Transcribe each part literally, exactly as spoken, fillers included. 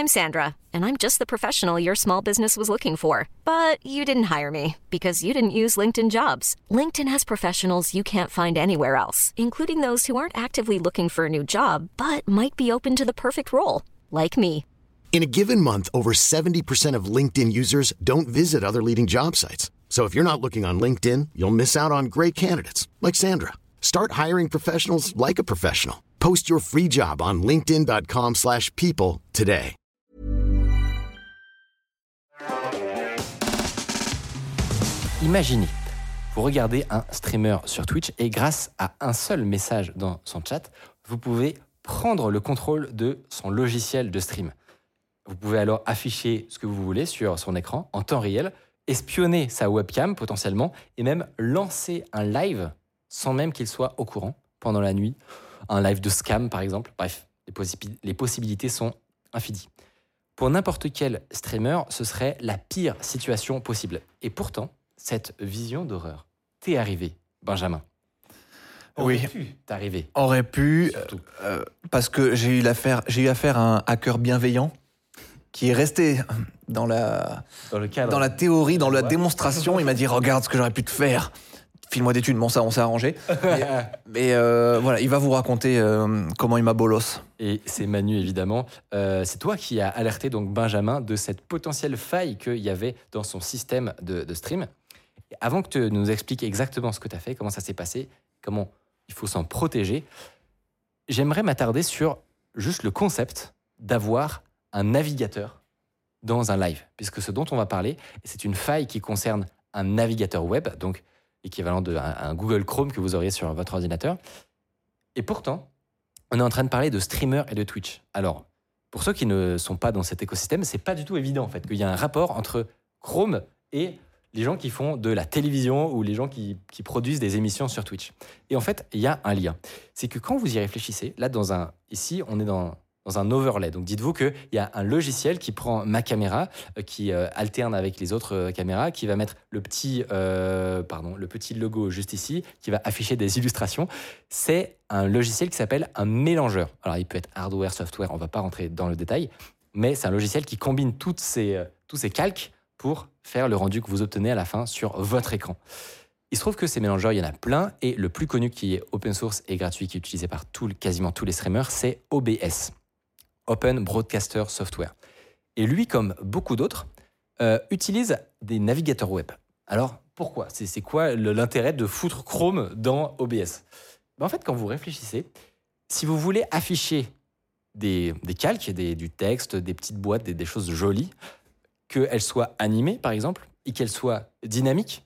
I'm Sandra, and I'm just the professional your small business was looking for. But you didn't hire me because you didn't use LinkedIn Jobs. LinkedIn has professionals you can't find anywhere else, including those who aren't actively looking for a new job, but might be open to the perfect role, like me. In a given month, over seventy percent of LinkedIn users don't visit other leading job sites. So if you're not looking on LinkedIn, you'll miss out on great candidates like Sandra. Start hiring professionals like a professional. Post your free job on linkedin.com slash people today. Imaginez, vous regardez un streamer sur Twitch et grâce à un seul message dans son chat, vous pouvez prendre le contrôle de son logiciel de stream. Vous pouvez alors afficher ce que vous voulez sur son écran en temps réel, espionner sa webcam potentiellement et même lancer un live sans même qu'il soit au courant pendant la nuit. Un live de scam par exemple. Bref, les, possi- les possibilités sont infinies. Pour n'importe quel streamer, ce serait la pire situation possible. Et pourtant, cette vision d'horreur t'est arrivée, Benjamin. Aurait Oui, pu t'arriver. aurait pu, Surtout. euh, parce que j'ai eu, l'affaire, j'ai eu affaire à un hacker bienveillant qui est resté dans la, Dans le cadre. dans la théorie, dans la Ouais. démonstration. Il m'a dit « Regarde ce que j'aurais pu te faire !» File-moi des thunes, bon ça on s'est arrangé. Mais, mais, euh, voilà, il va vous raconter euh, comment il m'a bolos. Et c'est Manu, évidemment. Euh, c'est toi qui as alerté donc Benjamin de cette potentielle faille qu'il y avait dans son système de, de stream. Et avant que tu nous expliques exactement ce que tu as fait, comment ça s'est passé, comment il faut s'en protéger, j'aimerais m'attarder sur juste le concept d'avoir un navigateur dans un live. Puisque ce dont on va parler, c'est une faille qui concerne un navigateur web, donc équivalent d'un un Google Chrome que vous auriez sur votre ordinateur. Et pourtant, on est en train de parler de streamers et de Twitch. Alors, pour ceux qui ne sont pas dans cet écosystème, c'est pas du tout évident en fait qu'il y a un rapport entre Chrome et les gens qui font de la télévision ou les gens qui, qui produisent des émissions sur Twitch. Et en fait, il y a un lien. C'est que quand vous y réfléchissez, là, dans un, ici, on est dans, dans un overlay. Donc, dites-vous qu'il y a un logiciel qui prend ma caméra, euh, qui euh, alterne avec les autres euh, caméras, qui va mettre le petit, euh, pardon, le petit logo juste ici, qui va afficher des illustrations. C'est un logiciel qui s'appelle un mélangeur. Alors, il peut être hardware, software, on ne va pas rentrer dans le détail, mais c'est un logiciel qui combine toutes ces, euh, tous ces calques pour faire le rendu que vous obtenez à la fin sur votre écran. Il se trouve que ces mélangeurs, il y en a plein, et le plus connu qui est open source et gratuit, qui est utilisé par tout, quasiment tous les streamers, c'est O B S, Open Broadcaster Software. Et lui, comme beaucoup d'autres, euh, utilise des navigateurs web. Alors, pourquoi ? C'est, c'est quoi le, l'intérêt de foutre Chrome dans O B S ? Ben, en fait, quand vous réfléchissez, si vous voulez afficher des, des calques, des, du texte, des petites boîtes, des, des choses jolies, qu'elles soient animées, par exemple, et qu'elles soient dynamiques.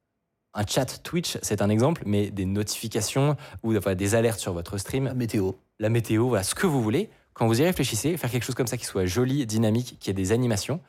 Un chat Twitch, c'est un exemple, mais des notifications ou enfin, des alertes sur votre stream. La météo. La météo, voilà, ce que vous voulez. Quand vous y réfléchissez, faire quelque chose comme ça qui soit joli, dynamique, qui ait des animations.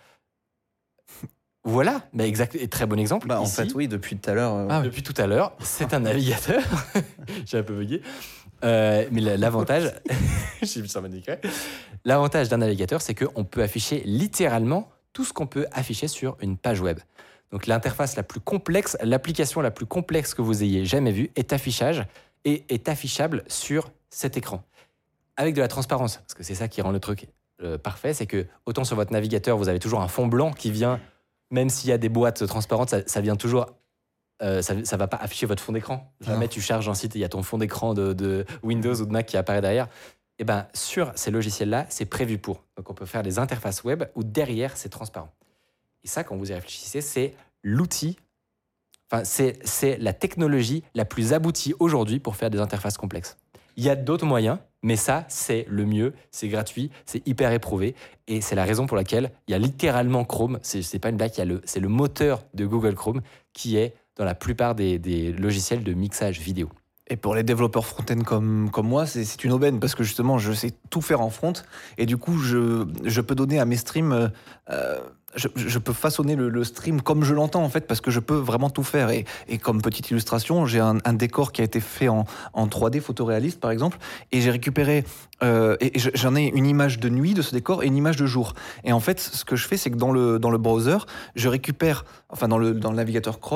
Voilà, bah exact, et très bon exemple. Bah, en Ici, fait, oui, depuis tout à l'heure. euh, ah, depuis tout à l'heure, c'est un navigateur. J'ai un peu bugué. Euh, mais l'avantage, j'ai vu ça m'indiquer. L'avantage d'un navigateur, c'est qu'on peut afficher littéralement tout ce qu'on peut afficher sur une page web. Donc l'interface la plus complexe, l'application la plus complexe que vous ayez jamais vue est affichage et est affichable sur cet écran. Avec de la transparence, parce que c'est ça qui rend le truc euh, parfait, c'est que autant sur votre navigateur, vous avez toujours un fond blanc qui vient, même s'il y a des boîtes transparentes, ça, ça vient toujours, euh, ça ne va pas afficher votre fond d'écran. Jamais tu charges un site et il y a ton fond d'écran de, de Windows ou de Mac qui apparaît derrière. Et ben, sur ces logiciels-là, c'est prévu pour. Donc, on peut faire des interfaces web où derrière, c'est transparent. Et ça, quand vous y réfléchissez, c'est l'outil, enfin, c'est, c'est la technologie la plus aboutie aujourd'hui pour faire des interfaces complexes. Il y a d'autres moyens, mais ça, c'est le mieux, c'est gratuit, c'est hyper éprouvé. Et c'est la raison pour laquelle il y a littéralement Chrome, c'est, c'est pas une blague, il y a le, c'est le moteur de Google Chrome qui est dans la plupart des, des logiciels de mixage vidéo. Et pour les développeurs front-end comme, comme moi, c'est, c'est une aubaine parce que justement, je sais tout faire en front et du coup, je, je peux donner à mes streams, euh, je, je peux façonner le, le stream comme je l'entends en fait parce que je peux vraiment tout faire. Et, et comme petite illustration, j'ai un, un décor qui a été fait en, en trois D photoréaliste par exemple et j'ai récupéré, euh, et j'en ai une image de nuit de ce décor et une image de jour. Et en fait, ce que je fais, c'est que dans le, dans le browser, je récupère, enfin dans le, dans le navigateur Chrome,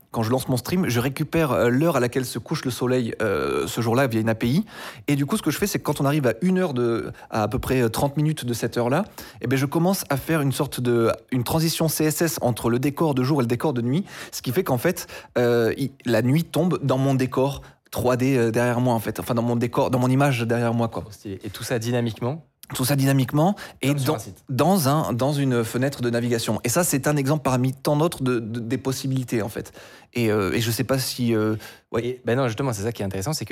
quand je lance mon stream, je récupère euh, l'heure à laquelle se couche le soleil euh, ce jour-là via une A P I. Et du coup, ce que je fais, c'est que quand on arrive à une heure de, à à peu près trente minutes de cette heure-là, eh ben, je commence à faire une sorte de, une transition C S S entre le décor de jour et le décor de nuit, ce qui fait qu'en fait, euh, il- la nuit tombe dans mon décor trois D derrière moi, en fait. Enfin, dans mon décor, dans mon image derrière moi, quoi. Et tout ça dynamiquement. Tout ça dynamiquement et Comme sur dans, un site. dans, un, dans une fenêtre de navigation. Et ça, c'est un exemple parmi tant d'autres de, de- des possibilités, en fait. Et, euh, et je sais pas si... euh, ouais. Et, ben non, justement, c'est ça qui est intéressant, c'est que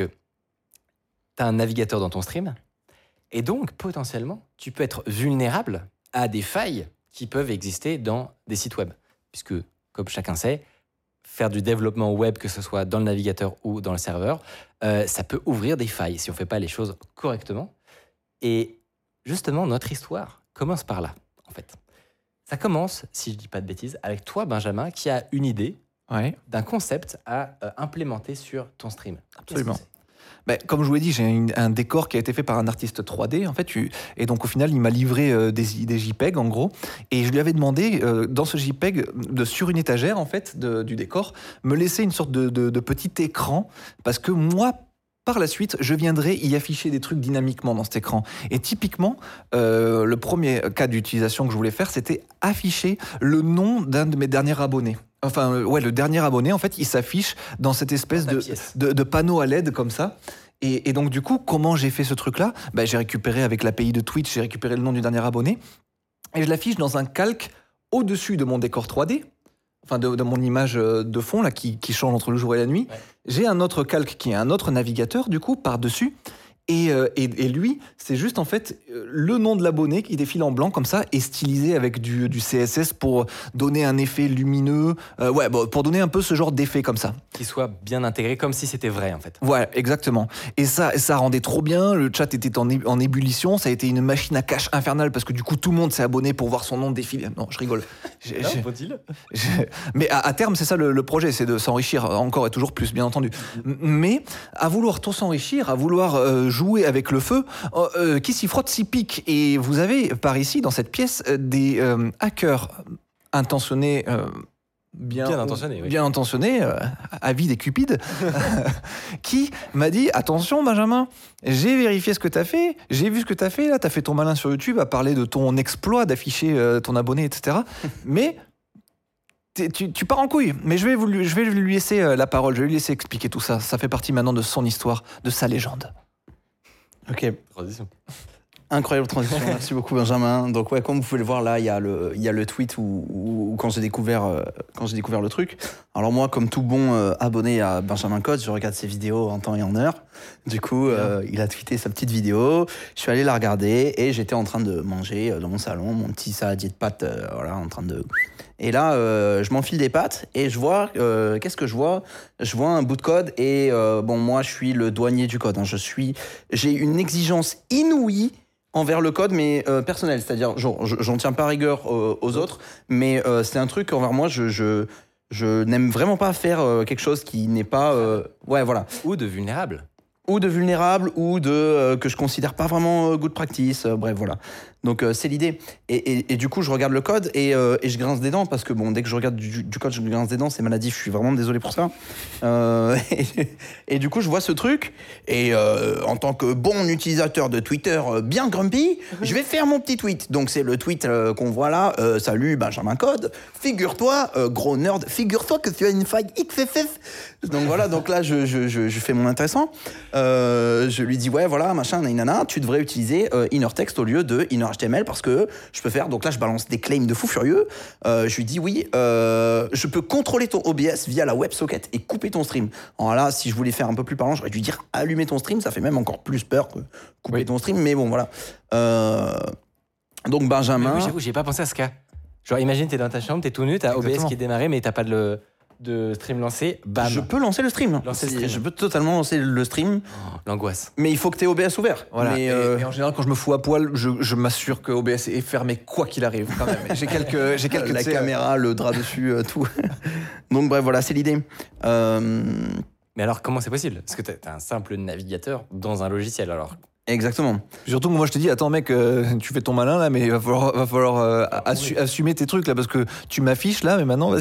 tu as un navigateur dans ton stream, et donc potentiellement, tu peux être vulnérable à des failles qui peuvent exister dans des sites web. Puisque, comme chacun sait, faire du développement web, que ce soit dans le navigateur ou dans le serveur, euh, ça peut ouvrir des failles si on ne fait pas les choses correctement. Et justement, notre histoire commence par là, en fait. Ça commence, si je ne dis pas de bêtises, avec toi, Benjamin, qui a une idée Ouais. d'un concept à euh, implémenter sur ton stream. Absolument. Qu'est-ce que Ben, comme je vous l'ai dit, j'ai une- un décor qui a été fait par un artiste trois D, en fait. tu- Et donc, au final, il m'a livré euh, des, des JPEG, en gros. Et je lui avais demandé, euh, dans ce JPEG, de, sur une étagère, en fait, de- du décor, me laisser une sorte de, de- de petit écran. Parce que moi, par la suite, je viendrai y afficher des trucs dynamiquement dans cet écran. Et typiquement, euh, le premier cas d'utilisation que je voulais faire, c'était afficher le nom d'un de mes derniers abonnés. Enfin, euh, ouais, le dernier abonné, en fait, il s'affiche dans cette espèce Dans ta de, pièce. de, de panneau à L E D comme ça. Et, et donc, du coup, comment j'ai fait ce truc-là? Ben, j'ai récupéré avec l'A P I de Twitch, j'ai récupéré le nom du dernier abonné. Et je l'affiche dans un calque au-dessus de mon décor trois D. Enfin, de, de mon image de fond, là, qui, qui change entre le jour et la nuit. Ouais. J'ai un autre calque qui est un autre navigateur, du coup, par-dessus. Et, euh, et, et lui, c'est juste en fait euh, le nom de l'abonné qui défile en blanc comme ça et stylisé avec du, du C S S pour donner un effet lumineux. Euh, ouais, bon, pour donner un peu ce genre d'effet comme ça. Qui soit bien intégré, comme si c'était vrai, en fait. Ouais, exactement. Et ça, ça rendait trop bien. Le chat était en, é- en ébullition. Ça a été une machine à cache infernale parce que du coup, tout le monde s'est abonné pour voir son nom défiler. Non, je rigole. J'ai- j'ai- faut-il j'ai- Mais à, à terme, c'est ça le, le projet, c'est de s'enrichir encore et toujours plus, bien entendu. M- Mais à vouloir trop s'enrichir, à vouloir euh, jouer avec le feu, euh, euh, qui s'y frotte s'y pique. Et vous avez par ici, dans cette pièce, euh, des euh, hackers intentionnés. euh, Bien, Bien intentionnés, oui. bien intentionnés, euh, avides et cupides, qui m'a dit attention Benjamin, j'ai vérifié ce que tu as fait, j'ai vu ce que tu as fait, là tu as fait ton malin sur YouTube à parler de ton exploit d'afficher euh, ton abonné, et cetera. Mais t'es- tu, tu pars en couille, mais je vais, vous, lui- je vais lui laisser euh, la parole, je vais lui laisser expliquer tout ça. Ça fait partie maintenant de son histoire, de sa légende. Ok, Transition. incroyable transition, merci beaucoup Benjamin. Donc ouais, comme vous pouvez le voir là, il y a le, il y a le tweet où, où- où quand j'ai découvert, euh, quand j'ai découvert le truc. Alors moi, comme tout bon euh, abonné à Benjamin Code, je regarde ses vidéos en temps et en heure. Du coup, euh, il a tweeté sa petite vidéo, je suis allé la regarder et j'étais en train de manger euh, dans mon salon, mon petit saladier de pâtes, euh, voilà, en train de... Et là, euh, je m'enfile des pâtes et je vois, euh, qu'est-ce que je vois? Je vois un bout de code et euh, bon, moi, je suis le douanier du code. Hein. Je suis, j'ai une exigence inouïe envers le code, mais euh, personnel, c'est-à-dire, genre, je- j'en tiens pas rigueur euh, aux autres, mais euh, c'est un truc envers moi, je, je, je n'aime vraiment pas faire euh, quelque chose qui n'est pas, euh, ouais, voilà, Ou de vulnérable. ou de vulnérable, ou de euh, que je considère pas vraiment euh, good practice, euh, bref, voilà. Donc euh, c'est l'idée. Et, et, et du coup, je regarde le code et, euh, et je grince des dents parce que bon, dès que je regarde du, du code, je grince des dents, c'est maladif. Je suis vraiment désolé pour ça. Euh, et, et du coup, je vois ce truc et euh, en tant que bon utilisateur de Twitter euh, bien grumpy, je vais faire mon petit tweet. Donc c'est le tweet euh, qu'on voit là. Euh, Salut Benjamin Code. Figure-toi, euh, gros nerd, figure-toi que tu as une faille X F F. Donc voilà. Donc là, je, je, je, je fais mon intéressant. Euh, je lui dis ouais, voilà, machin, nanana. Tu devrais utiliser euh, inner text au lieu de inner H T M L parce que je peux faire, donc là je balance des claims de fou furieux, euh, je lui dis oui, euh, je peux contrôler ton O B S via la WebSocket et couper ton stream. Alors là, si je voulais faire un peu plus parlant, j'aurais dû dire allumer ton stream, ça fait même encore plus peur que couper Oui. ton stream, mais bon voilà. Euh, donc Mais Benjamin... oui, j'avoue, j'ai pas pensé à ce cas. Genre, imagine, t'es dans ta chambre, t'es tout nu, t'as O B S Exactement. qui est démarré, mais t'as pas de, le- de stream lancé. Bam. Je peux lancer le stream. Lancer le Si, stream. Je peux totalement lancer le stream, Oh, l'angoisse. mais il faut que tu aies O B S ouvert. Voilà. Mais, Et, euh, et en général, quand je me fous à poil, je, je m'assure que O B S est fermé quoi qu'il arrive. Quand même. J'ai quelques, j'ai quelques la tu sais, caméra, le drap dessus, euh, tout. Donc bref, voilà, c'est l'idée. Euh, Mais alors, comment c'est possible? Parce que t'as t'as un simple navigateur dans un logiciel, alors. exactement. Surtout que moi je te dis, attends mec, euh, tu fais ton malin là, mais il va falloir, va falloir euh, assu- assumer tes trucs là, parce que tu m'affiches là, mais maintenant vas-y.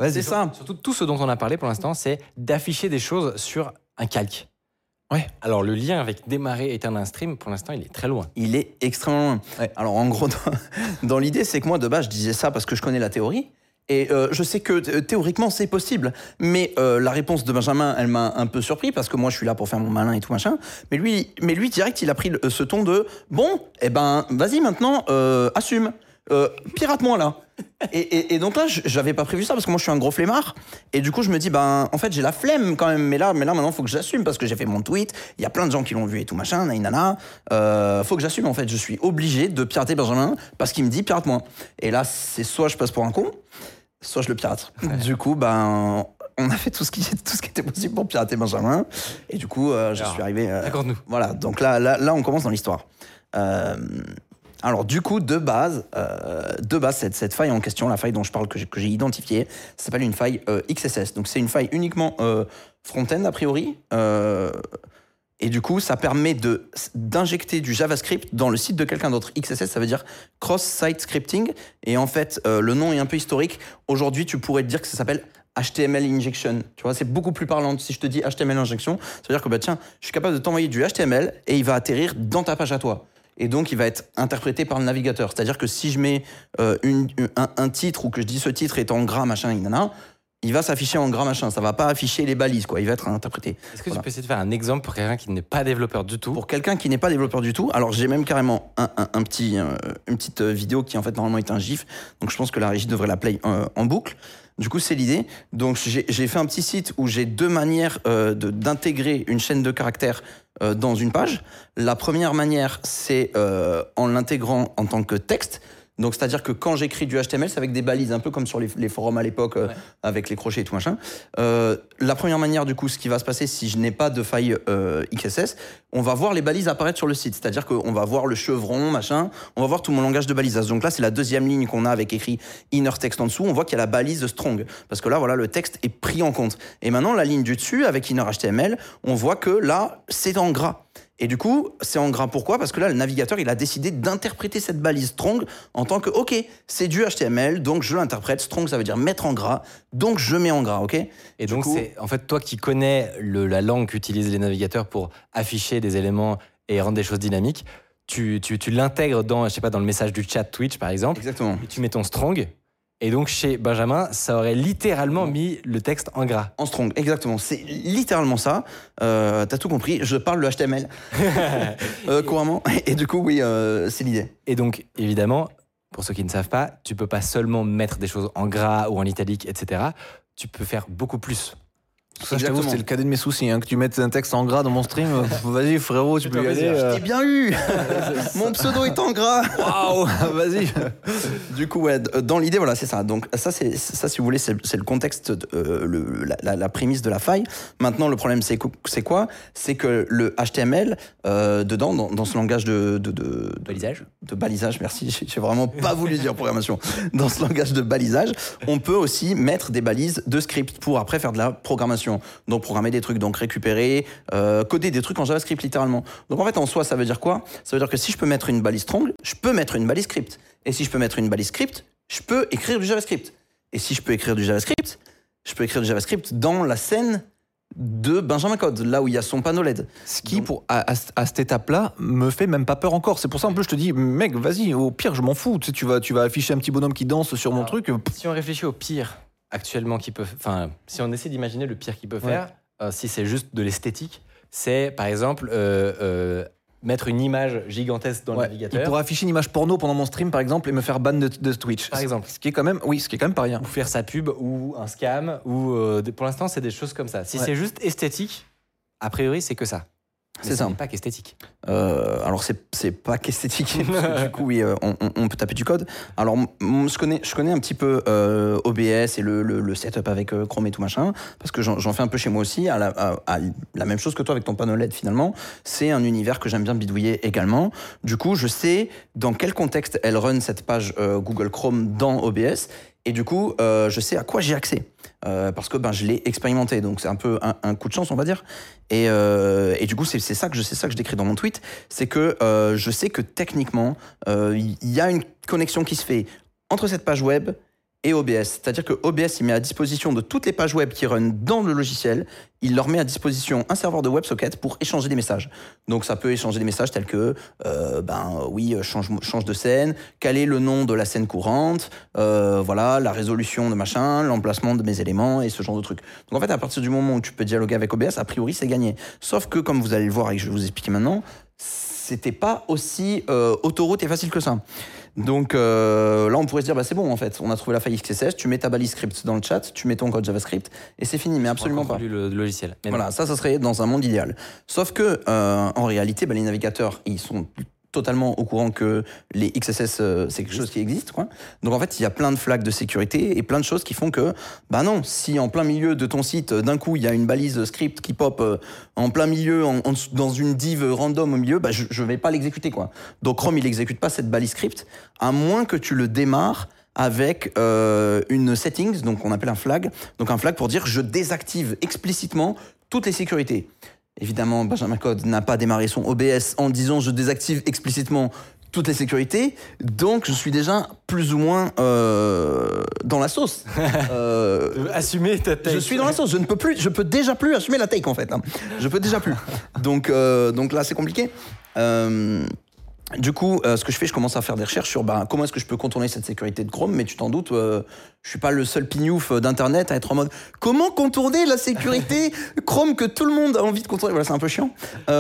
Vas-y, C'est sur- ça. Surtout tout ce dont on a parlé pour l'instant, c'est d'afficher des choses sur un calque. Ouais. Alors le lien avec démarrer et éteindre un stream, pour l'instant, il est très loin. Il est extrêmement loin. Ouais. Alors en gros, dans, dans l'idée, c'est que moi de base, je disais ça parce que je connais la théorie. Et euh, je sais que euh, théoriquement c'est possible, mais euh, la réponse de Benjamin, elle m'a un peu surpris parce que moi je suis là pour faire mon malin et tout machin. Mais lui, mais lui direct, il a pris le- ce ton de bon, eh ben vas-y maintenant, euh, assume, euh, pirate-moi là. Et, et, et donc là, je- j'avais pas prévu ça parce que moi je suis un gros flemmard. Et du coup, je me dis ben en fait j'ai la flemme quand même. Mais là, mais là maintenant faut que j'assume parce que j'ai fait mon tweet. Il y a plein de gens qui l'ont vu et tout machin, naïnana. Euh, faut que j'assume en fait. Je suis obligé de pirater Benjamin parce qu'il me dit pirate-moi. Et là, c'est soit je passe pour un con, soit je le pirate. Du coup, ben, on a fait tout ce, qui, tout ce qui était possible pour pirater Benjamin. Et du coup, euh, je Alors, suis arrivé. euh, raconte-nous. Voilà, donc là, là, là, on commence dans l'histoire. Euh, alors, du coup, de base, euh, de base cette, cette faille en question, la faille dont je parle, que j'ai, que j'ai identifiée, ça s'appelle une faille euh, X S S. Donc, c'est une faille uniquement euh, front-end, a priori. Euh, et du coup, ça permet de, d'injecter du JavaScript dans le site de quelqu'un d'autre. X S S, ça veut dire Cross-Site Scripting. Et en fait, euh, le nom est un peu historique. Aujourd'hui, tu pourrais te dire que ça s'appelle H T M L Injection. Tu vois, c'est beaucoup plus parlant. Si je te dis H T M L Injection, ça veut dire que, bah, tiens, je suis capable de t'envoyer du H T M L et il va atterrir dans ta page à toi. Et donc, il va être interprété par le navigateur. C'est-à-dire que si je mets euh, une, un, un titre ou que je dis ce titre est en gras, machin, nanana, il va s'afficher en gras, machin. Ça va pas afficher les balises, quoi. Il va être interprété. Est-ce que Voilà. tu peux essayer de faire un exemple pour quelqu'un qui n'est pas développeur du tout? Pour quelqu'un qui n'est pas développeur du tout, alors j'ai même carrément un, un, un petit, euh, une petite vidéo qui en fait normalement est un GIF, donc je pense que la régie devrait la play euh, en boucle. Du coup, c'est l'idée. Donc j'ai, j'ai fait un petit site où j'ai deux manières euh, de, d'intégrer une chaîne de caractères euh, dans une page. La première manière, c'est euh, en l'intégrant en tant que texte. Donc, c'est-à-dire que quand j'écris du H T M L, c'est avec des balises, un peu comme sur les, les forums à l'époque, euh, Ouais. avec les crochets et tout machin. Euh, la première manière, du coup, ce qui va se passer si je n'ai pas de faille euh, X S S, on va voir les balises apparaître sur le site. C'est-à-dire qu'on va voir le chevron, machin, on va voir tout mon langage de balisage. Donc là, c'est la deuxième ligne qu'on a avec écrit inner text en dessous. On voit qu'il y a la balise strong. Parce que là, voilà, le texte est pris en compte. Et maintenant, la ligne du dessus, avec inner H T M L, on voit que là, c'est en gras. Et du coup, c'est en gras. Pourquoi ? Parce que là, le navigateur, il a décidé d'interpréter cette balise strong en tant que, OK, c'est du H T M L, donc je l'interprète. Strong, ça veut dire mettre en gras, donc je mets en gras, OK ? Et Du donc, coup- c'est en fait toi qui connais le- la langue qu'utilisent les navigateurs pour afficher des éléments et rendre des choses dynamiques, tu, tu, tu l'intègres dans, je sais pas, dans le message du chat Twitch, par exemple, Exactement. et tu mets ton strong. Et donc, chez Benjamin, ça aurait littéralement mis le texte en gras. En strong, exactement. C'est littéralement ça. Euh, T'as tout compris. Je parle le H T M L euh, couramment. Et du coup, oui, euh, c'est l'idée. Et donc, évidemment, pour ceux qui ne savent pas, tu peux pas seulement mettre des choses en gras ou en italique, et cetera. Tu peux faire beaucoup plus. Ça, je t'avoue, Exactement. c'est le cadet de mes soucis. Hein, que tu mettes un texte en gras dans mon stream, euh, vas-y frérot, tu peux y aller. euh. T'es bien eu. Mon pseudo est en gras. Waouh, vas-y. Du coup, ouais, d- dans l'idée, voilà, c'est ça. Donc ça, c'est ça, si vous voulez, c'est c'est le contexte, de, euh, le, la, la, la prémisse de la faille. Maintenant, le problème, c'est co- c'est quoi ? C'est que le H T M L, euh, dedans, dans, dans ce langage de, de, de, de Balisage. de balisage, merci, j'ai j'ai vraiment pas voulu dire programmation. Dans ce langage de balisage, on peut aussi mettre des balises de script pour après faire de la programmation. Donc programmer des trucs, donc récupérer, euh, coder des trucs en JavaScript littéralement. Donc en fait, en soi, ça veut dire quoi ? Ça veut dire que si je peux mettre une balise strong, je peux mettre une balise script. Et si je peux mettre une balise script, je peux écrire du JavaScript. Et si je peux écrire du JavaScript, je peux écrire du JavaScript dans la scène de Benjamin Code, là où il y a son panneau L E D. Ce qui, pour, à, à, à cette étape-là, me fait même pas peur encore. C'est pour ça, en plus, je te dis, mec, vas-y, au pire, je m'en fous. Tu sais, tu vas, tu vas afficher un petit bonhomme qui danse sur mon Alors, truc. pff, Si on réfléchit au pire actuellement qui peut, enfin, si on essaie d'imaginer le pire qu'il peut Ouais. faire, euh, si c'est juste de l'esthétique, c'est par exemple euh, euh, mettre une image gigantesque dans ouais. le navigateur, Il pourrait afficher une image porno pendant mon stream, par exemple, et me faire ban de, de Twitch. par exemple, Ce qui est quand même, oui, ce qui est quand même pas rien. ou faire sa pub ou un scam, ou euh, des- pour l'instant c'est des choses comme ça. Si Ouais. c'est juste esthétique, a priori c'est que ça. Mais C'est ce ça. n'est pas qu'esthétique. Euh, alors c'est c'est pas qu'esthétique, parce que du coup oui, euh, on, on- on peut taper du code. Alors m- m- je connais je connais un petit peu euh, O B S et le, le, le setup avec euh, Chrome et tout machin, parce que j'en j'en fais un peu chez moi aussi, à la, à- à la même chose que toi avec ton panneau L E D finalement. C'est un univers que j'aime bien bidouiller également. Du coup je sais dans quel contexte elle run cette page euh, Google Chrome dans O B S. Et du coup, euh, je sais à quoi j'ai accès. Euh, parce que ben, je l'ai expérimenté. Donc, c'est un peu un, un coup de chance, on va dire. Et, euh, et du coup, c'est c'est ça que je, c'est ça que je décris dans mon tweet. C'est que euh, je sais que techniquement, euh, il y a une connexion qui se fait entre cette page web et O B S. C'est-à-dire que O B S, il met à disposition de toutes les pages web qui run dans le logiciel, il leur met à disposition un serveur de WebSocket pour échanger des messages. Donc ça peut échanger des messages tels que, euh, ben oui, change, change de scène, quel est le nom de la scène courante, euh, voilà, la résolution de machin, l'emplacement de mes éléments et ce genre de trucs. Donc en fait, à partir du moment où tu peux dialoguer avec O B S, a priori, c'est gagné. Sauf que, comme vous allez le voir et que je vais vous expliquer maintenant, c'était pas aussi euh, autoroute et facile que ça. Donc euh, là, on pourrait se dire, bah, c'est bon en fait, on a trouvé la faille X C S S, tu mets ta balise script dans le chat, tu mets ton code JavaScript et c'est fini, mais absolument pas. Le, le logiciel. Mais voilà, non. ça, ça serait dans un monde idéal. Sauf que euh, en réalité, bah, les navigateurs, ils sont totalement au courant que les X S S, euh, c'est quelque chose qui existe, quoi. Donc en fait, il y a plein de flags de sécurité et plein de choses qui font que, bah non, si en plein milieu de ton site, d'un coup, il y a une balise script qui pop euh, en plein milieu, en, en, dans une div random au milieu, bah je, je vais pas l'exécuter, quoi. Donc Chrome, il exécute pas cette balise script, à moins que tu le démarres avec euh, une settings, donc on appelle un flag, donc un flag pour dire je désactive explicitement toutes les sécurités. Évidemment, Benjamin Code n'a pas démarré son O B S en disant je désactive explicitement toutes les sécurités, donc je suis déjà plus ou moins euh, dans la sauce. Euh, assumer ta take. Je suis dans la sauce, je ne peux plus, je peux déjà plus assumer la take en fait. Hein. Je peux déjà plus. Donc, euh, donc là c'est compliqué. Euh, Du coup, euh, ce que je fais, je commence à faire des recherches sur bah, comment est-ce que je peux contourner cette sécurité de Chrome, mais tu t'en doutes, euh, je suis pas le seul pignouf d'Internet à être en mode comment contourner la sécurité Chrome que tout le monde a envie de contourner. Voilà, c'est un peu chiant.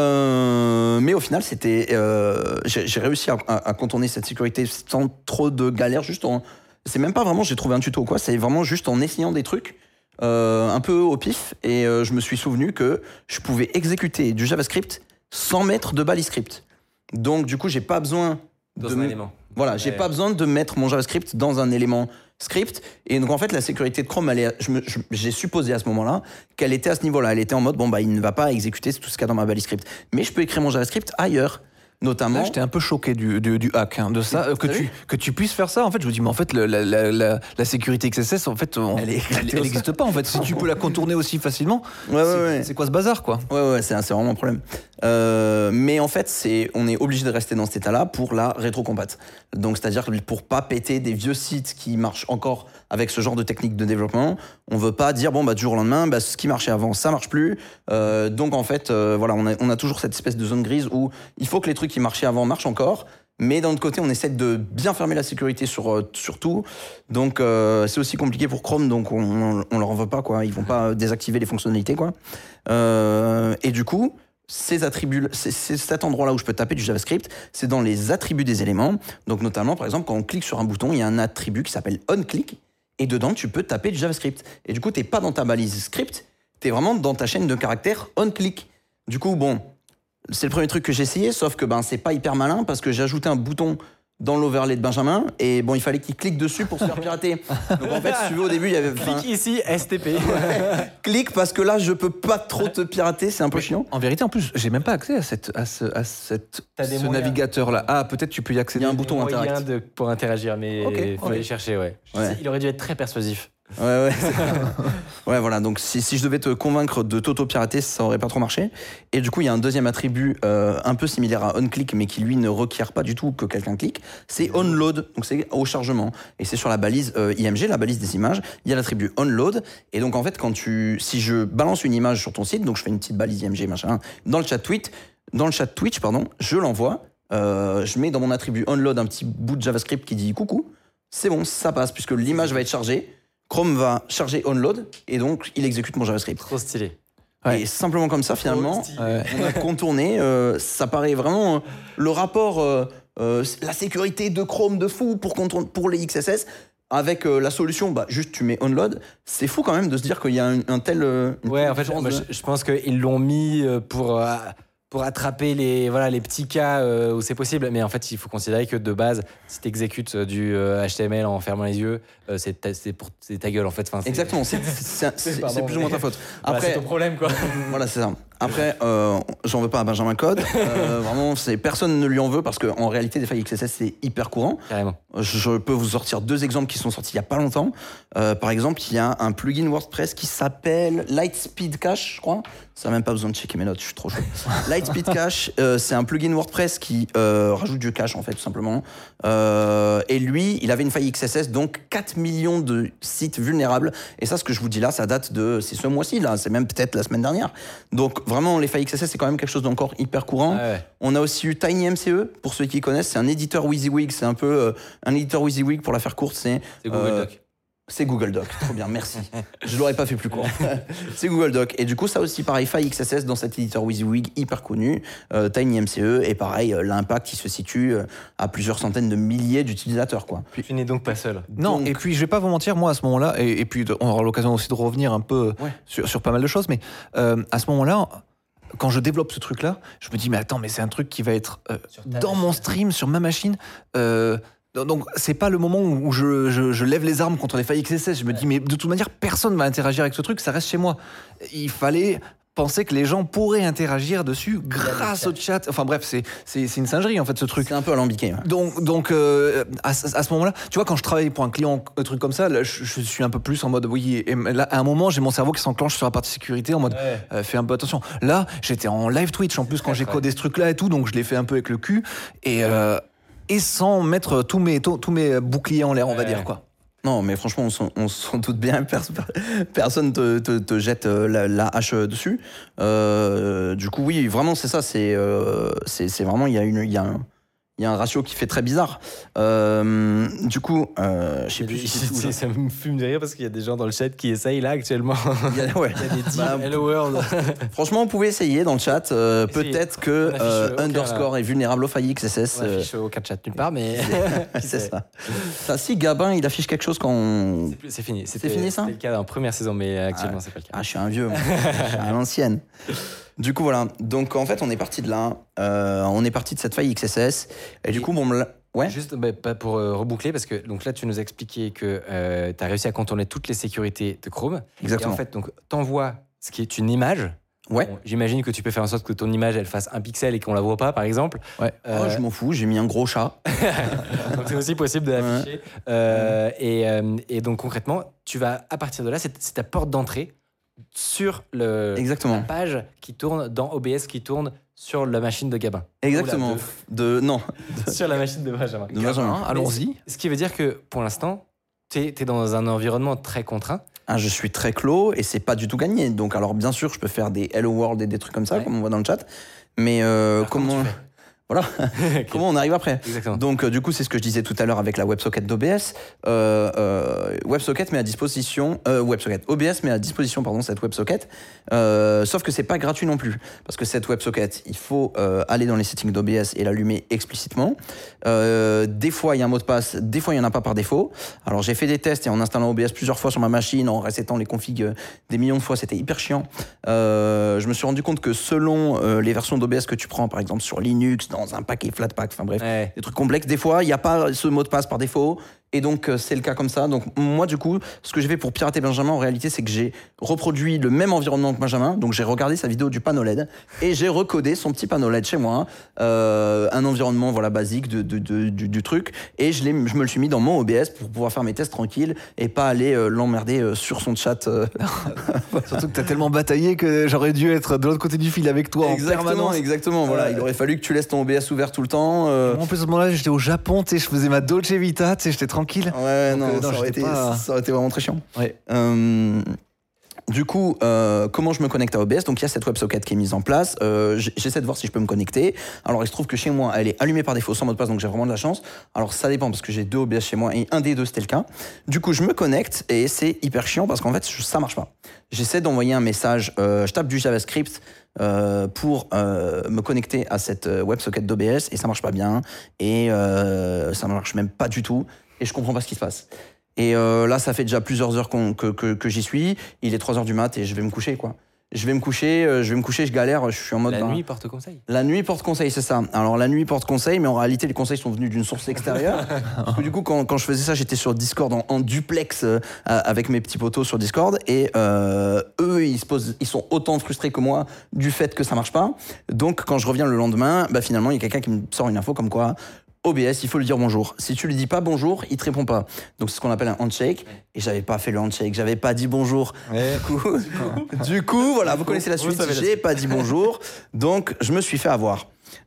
Euh, mais au final, c'était, euh, j'ai, j'ai réussi à, à, à contourner cette sécurité sans trop de galères, juste en, c'est même pas vraiment j'ai trouvé un tuto ou quoi, c'est vraiment juste en essayant des trucs. Euh, un peu au pif, et euh, je me suis souvenu que je pouvais exécuter du JavaScript sans mettre de balise script. Donc du coup, j'ai pas besoin dans de un m- élément. Voilà, j'ai Ouais. pas besoin de mettre mon JavaScript dans un élément script. Et donc en fait, la sécurité de Chrome, elle est, je me, je- j'ai supposé à ce moment-là qu'elle était à ce niveau-là. Elle était en mode bon bah il ne va pas exécuter tout ce qu'il y a dans ma balise script, mais je peux écrire mon JavaScript ailleurs. Notamment. Là, j'étais un peu choqué du, du, du hack, hein, de ça, euh, que T'as tu, vu que tu puisses faire ça. En fait, je me dis, mais en fait, le- la, la, la, la sécurité X S S, en fait, on- Elle est éclatée elle au n'existe pas. En fait, si tu peux la contourner aussi facilement, Ouais, ouais, c'est, ouais. c'est quoi ce bazar, quoi? Ouais, ouais, c'est, c'est vraiment un problème. Euh, mais en fait, c'est, on est obligé de rester dans cet état-là pour la rétrocompat. Donc, c'est-à-dire que pour pas péter des vieux sites qui marchent encore avec ce genre de technique de développement, on veut pas dire bon bah du jour au lendemain, bah, ce qui marchait avant, ça marche plus. Euh, donc en fait, euh, voilà, on a, on a toujours cette espèce de zone grise où il faut que les trucs qui marchaient avant marchent encore. Mais d'un autre côté, on essaie de bien fermer la sécurité sur, euh, sur tout. Donc, euh, c'est aussi compliqué pour Chrome, donc on, on, on leur en veut pas, quoi. Ils vont pas désactiver les fonctionnalités, quoi. Euh, et du coup, ces attributs, c'est, c'est cet endroit-là où je peux taper du JavaScript, c'est dans les attributs des éléments. Donc, notamment, par exemple, quand on clique sur un bouton, il y a un attribut qui s'appelle onClick, et dedans, tu peux taper du JavaScript. Et du coup, t'es pas dans ta balise script, t'es vraiment dans ta chaîne de caractères onClick. Du coup, bon, c'est le premier truc que j'ai essayé, sauf que ben c'est pas hyper malin parce que j'ai ajouté un bouton dans l'overlay de Benjamin et bon il fallait qu'il clique dessus pour se faire pirater. Donc en fait si tu veux au début il y avait enfin, Clique ici, S T P. clique parce que là je peux pas trop te pirater, c'est un peu chiant. En vérité, en plus, j'ai même pas accès à, cette, à ce, à cette, T'as des ce moyens. navigateur-là. Ah, peut-être tu peux y accéder. Il y a un bouton Moyen interact. de, pour interagir, mais Ok, il faut ok. aller chercher, ouais. Je Ouais. sais, il aurait dû être très persuasif. Ouais, ouais. Ouais, voilà. Donc, si, si je devais te convaincre de t'auto-pirater, ça aurait pas trop marché. Et du coup, il y a un deuxième attribut euh, un peu similaire à onClick, mais qui lui ne requiert pas du tout que quelqu'un clique. C'est onload. Donc, c'est au chargement. Et c'est sur la balise euh, I M G, la balise des images. Il y a l'attribut onload. Et donc, en fait, quand tu, si je balance une image sur ton site, donc je fais une petite balise I M G, machin, dans le chat tweet, dans le chat Twitch, pardon, je l'envoie. Euh, je mets dans mon attribut onload un petit bout de JavaScript qui dit coucou. C'est bon, ça passe, puisque l'image va être chargée. Chrome va charger onload et donc il exécute mon JavaScript. Trop stylé. Ouais. Et simplement comme ça, finalement, Trop stylé. Ouais. on a contourné. euh, ça paraît vraiment euh, le rapport, euh, euh, la sécurité de Chrome de fou pour, contourner- pour les X S S. Avec euh, la solution, bah, juste tu mets onload. C'est fou quand même de se dire qu'il y a un, un tel. euh, une Ouais, telle en fait, différence moi, de- je, je pense qu'ils l'ont mis euh, pour, euh, pour attraper les, voilà, les petits cas euh, où c'est possible. Mais en fait, il faut considérer que de base, si tu exécutes du euh, H T M L en fermant les yeux, euh, c'est, ta, c'est, pour, c'est ta gueule en fait. Enfin, c'est, Exactement, c'est, c'est, c'est- Pardon, c'est plus ou moins mais- ta faute. Voilà, Après, c'est ton problème quoi. voilà, c'est ça. Après, euh, j'en veux pas à Benjamin Code. Euh, vraiment, c'est, personne ne lui en veut parce qu'en réalité, des failles X S S, c'est hyper courant. Carrément. Je peux vous sortir deux exemples qui sont sortis il y a pas longtemps. Euh, par exemple, il y a un plugin WordPress qui s'appelle Lightspeed Cache, je crois. Ça n'a même pas besoin de checker mes notes, je suis trop chaud. Lightspeed Cache, euh, c'est un plugin WordPress qui euh, rajoute du cache, en fait, tout simplement. Euh, et lui, il avait une faille X S S, donc quatre millions de sites vulnérables. Et ça, ce que je vous dis là, ça date de... C'est ce mois-ci, là. C'est même peut-être la semaine dernière. Donc, vraiment, les failles X S S, c'est quand même quelque chose d'encore hyper courant. Ah ouais. On a aussi eu TinyMCE, pour ceux qui connaissent. C'est un éditeur WYSIWYG. C'est un peu euh, un éditeur WYSIWYG, pour la faire courte. C'est, c'est Google euh, Doc. C'est Google Doc, trop bien, merci. Je l'aurais pas fait plus court. C'est Google Doc. Et du coup, ça aussi, pareil, faille X S S dans cet éditeur WYSIWYG hyper connu, euh, TinyMCE, et pareil, euh, l'impact, il se situe euh, à plusieurs centaines de milliers d'utilisateurs, quoi. Puis, tu n'es donc pas seul. Non, donc... et puis je vais pas vous mentir, moi, à ce moment-là, et, et puis on aura l'occasion aussi de revenir un peu ouais. sur, sur pas mal de choses, mais euh, à ce moment-là, quand je développe ce truc-là, je me dis, mais attends, mais c'est un truc qui va être euh, dans machine. Mon stream, sur ma machine, euh, donc c'est pas le moment où je, je, je lève les armes contre les failles X S S. Je me dis mais de toute manière personne va interagir avec ce truc, ça reste chez moi. Il fallait penser que les gens pourraient interagir dessus grâce au chat. Enfin bref, c'est, c'est, c'est une singerie en fait ce truc. C'est un peu alambiqué. Ouais. Donc, donc euh, à, à ce moment-là, tu vois, quand je travaille pour un client, un truc comme ça, là, je, je suis un peu plus en mode oui. Et là, à un moment, j'ai mon cerveau qui s'enclenche sur la partie sécurité en mode ouais. euh, fais un peu attention. Là, j'étais en live Twitch en plus quand j'ai codé ce truc-là et tout, donc je l'ai fait un peu avec le cul et. Euh, et sans mettre tous mes, tous, tous mes boucliers en l'air, on va ouais. dire, quoi. Non, mais franchement, on s'en, on s'en doute bien, personne te, te, te jette la, la hache dessus. Euh, du coup, oui, vraiment, c'est ça, c'est, euh, c'est, c'est vraiment, il y a une... Y a un, Il y a un ratio qui fait très bizarre. Euh, du coup, euh, je sais plus. Tout, ça me fume de rire parce qu'il y a des gens dans le chat qui essayent là actuellement. Il y a, ouais. Il y a des teams. Bah, Hello World. Franchement, vous pouvez essayer dans le chat. Euh, peut-être que euh, underscore est vulnérable aux failles X S S. On affiche euh, aucun chat nulle part, mais c'est ça. ça. Si Gabin, il affiche quelque chose quand on... c'est, plus, c'est fini. C'était, c'est fini ça. C'était le cas en première saison, mais actuellement ah, c'est pas le cas. Ah, je suis un vieux. Moi. Je suis à l'ancienne. Du coup, voilà. Donc, en fait, on est parti de là. Euh, on est parti de cette faille X S S. Et, et du coup, bon, ouais. Juste bah, pour euh, reboucler, parce que donc là, tu nous as expliqué que euh, tu as réussi à contourner toutes les sécurités de Chrome. Exactement. Et en fait, donc, t'envoies ce qui est une image. Ouais. Bon, j'imagine que tu peux faire en sorte que ton image, elle fasse un pixel et qu'on la voit pas, par exemple. Ouais. Euh... Oh, je m'en fous. J'ai mis un gros chat. Donc, c'est aussi possible de l'afficher. Ouais. Euh, et, euh, et donc, concrètement, tu vas, à partir de là, c'est, c'est ta porte d'entrée sur le, Exactement. la page qui tourne dans O B S, qui tourne sur la machine de Gabin. Exactement. De... de... Non. De... sur la machine de Benjamin. De Benjamin. Allons-y. Ce qui veut dire que, pour l'instant, tu es dans un environnement très contraint. Ah, je suis très clos et c'est pas du tout gagné. Donc, alors, bien sûr, je peux faire des Hello World et des trucs comme ça, ouais. comme on voit dans le chat. Mais euh, alors, comment... comment Voilà, okay. Comment on arrive après. Exactement. Donc, euh, du coup, c'est ce que je disais tout à l'heure avec la WebSocket d'O B S. Euh, euh, WebSocket met à disposition, euh, WebSocket, O B S met à disposition, pardon, cette WebSocket. Euh, sauf que c'est pas gratuit non plus, parce que cette WebSocket, il faut euh, aller dans les settings d'O B S et l'allumer explicitement. Euh, des fois, il y a un mot de passe, des fois, il y en a pas par défaut. Alors, j'ai fait des tests et en installant O B S plusieurs fois sur ma machine, en resettant les configs des millions de fois, c'était hyper chiant. Euh, je me suis rendu compte que selon euh, les versions d'O B S que tu prends, par exemple sur Linux, dans dans un paquet Flatpak, enfin bref, ouais. des trucs complexes. Des fois, il n'y a pas ce mot de passe par défaut. Et donc, euh, c'est le cas comme ça. Donc, moi, du coup, ce que j'ai fait pour pirater Benjamin, en réalité, c'est que j'ai reproduit le même environnement que Benjamin. Donc, j'ai regardé sa vidéo du panneau L E D et j'ai recodé son petit panneau L E D chez moi. Euh, un environnement, voilà, basique de, de, de, du, du truc. Et je, l'ai, je me le suis mis dans mon O B S pour pouvoir faire mes tests tranquilles et pas aller euh, l'emmerder euh, sur son chat. Euh. Surtout que t'as tellement bataillé que j'aurais dû être de l'autre côté du fil avec toi exactement, en permanence. Exactement, voilà. Euh... Il aurait fallu que tu laisses ton O B S ouvert tout le temps. Euh... En plus, à ce moment-là, j'étais au Japon, tu sais, je faisais ma Dolce Vita, tu sais, j'étais tranquille. Ouais, non, euh, non ça, aurait été, pas... ça aurait été vraiment très chiant. Ouais. Euh, du coup, euh, comment je me connecte à O B S ? Donc, il y a cette WebSocket qui est mise en place. Euh, j'essaie de voir si je peux me connecter. Alors, il se trouve que chez moi, elle est allumée par défaut sans mot de passe, donc j'ai vraiment de la chance. Alors, ça dépend parce que j'ai deux O B S chez moi et un des deux, c'était le cas. Du coup, je me connecte et c'est hyper chiant parce qu'en fait, ça marche pas. J'essaie d'envoyer un message, euh, je tape du JavaScript euh, pour euh, me connecter à cette WebSocket d'O B S et ça marche pas bien. Et euh, ça marche même pas du tout. Et je comprends pas ce qui se passe. Et euh, là, ça fait déjà plusieurs heures qu'on, que, que, que j'y suis. Il est trois heures du mat et je vais me coucher, quoi. je vais me coucher, euh, je vais me coucher, je galère, je suis en mode... La ben, nuit porte conseil. La nuit porte conseil, c'est ça. Alors la nuit porte conseil, mais en réalité les conseils sont venus d'une source extérieure. Parce que du coup, quand, quand je faisais ça, j'étais sur Discord en, en duplex euh, avec mes petits potos sur Discord, et euh, eux, ils, se posent, ils sont autant frustrés que moi du fait que ça marche pas. Donc quand je reviens le lendemain, bah, finalement, il y a quelqu'un qui me sort une info comme quoi... O B S, il faut lui dire bonjour. Si tu lui dis pas bonjour, il te répond pas. Donc c'est ce qu'on appelle un handshake. Et j'avais pas fait le handshake, j'avais pas dit bonjour. Ouais. Du coup, du coup, voilà, vous connaissez la suite. J'ai pas dit bonjour, donc je me suis fait avoir.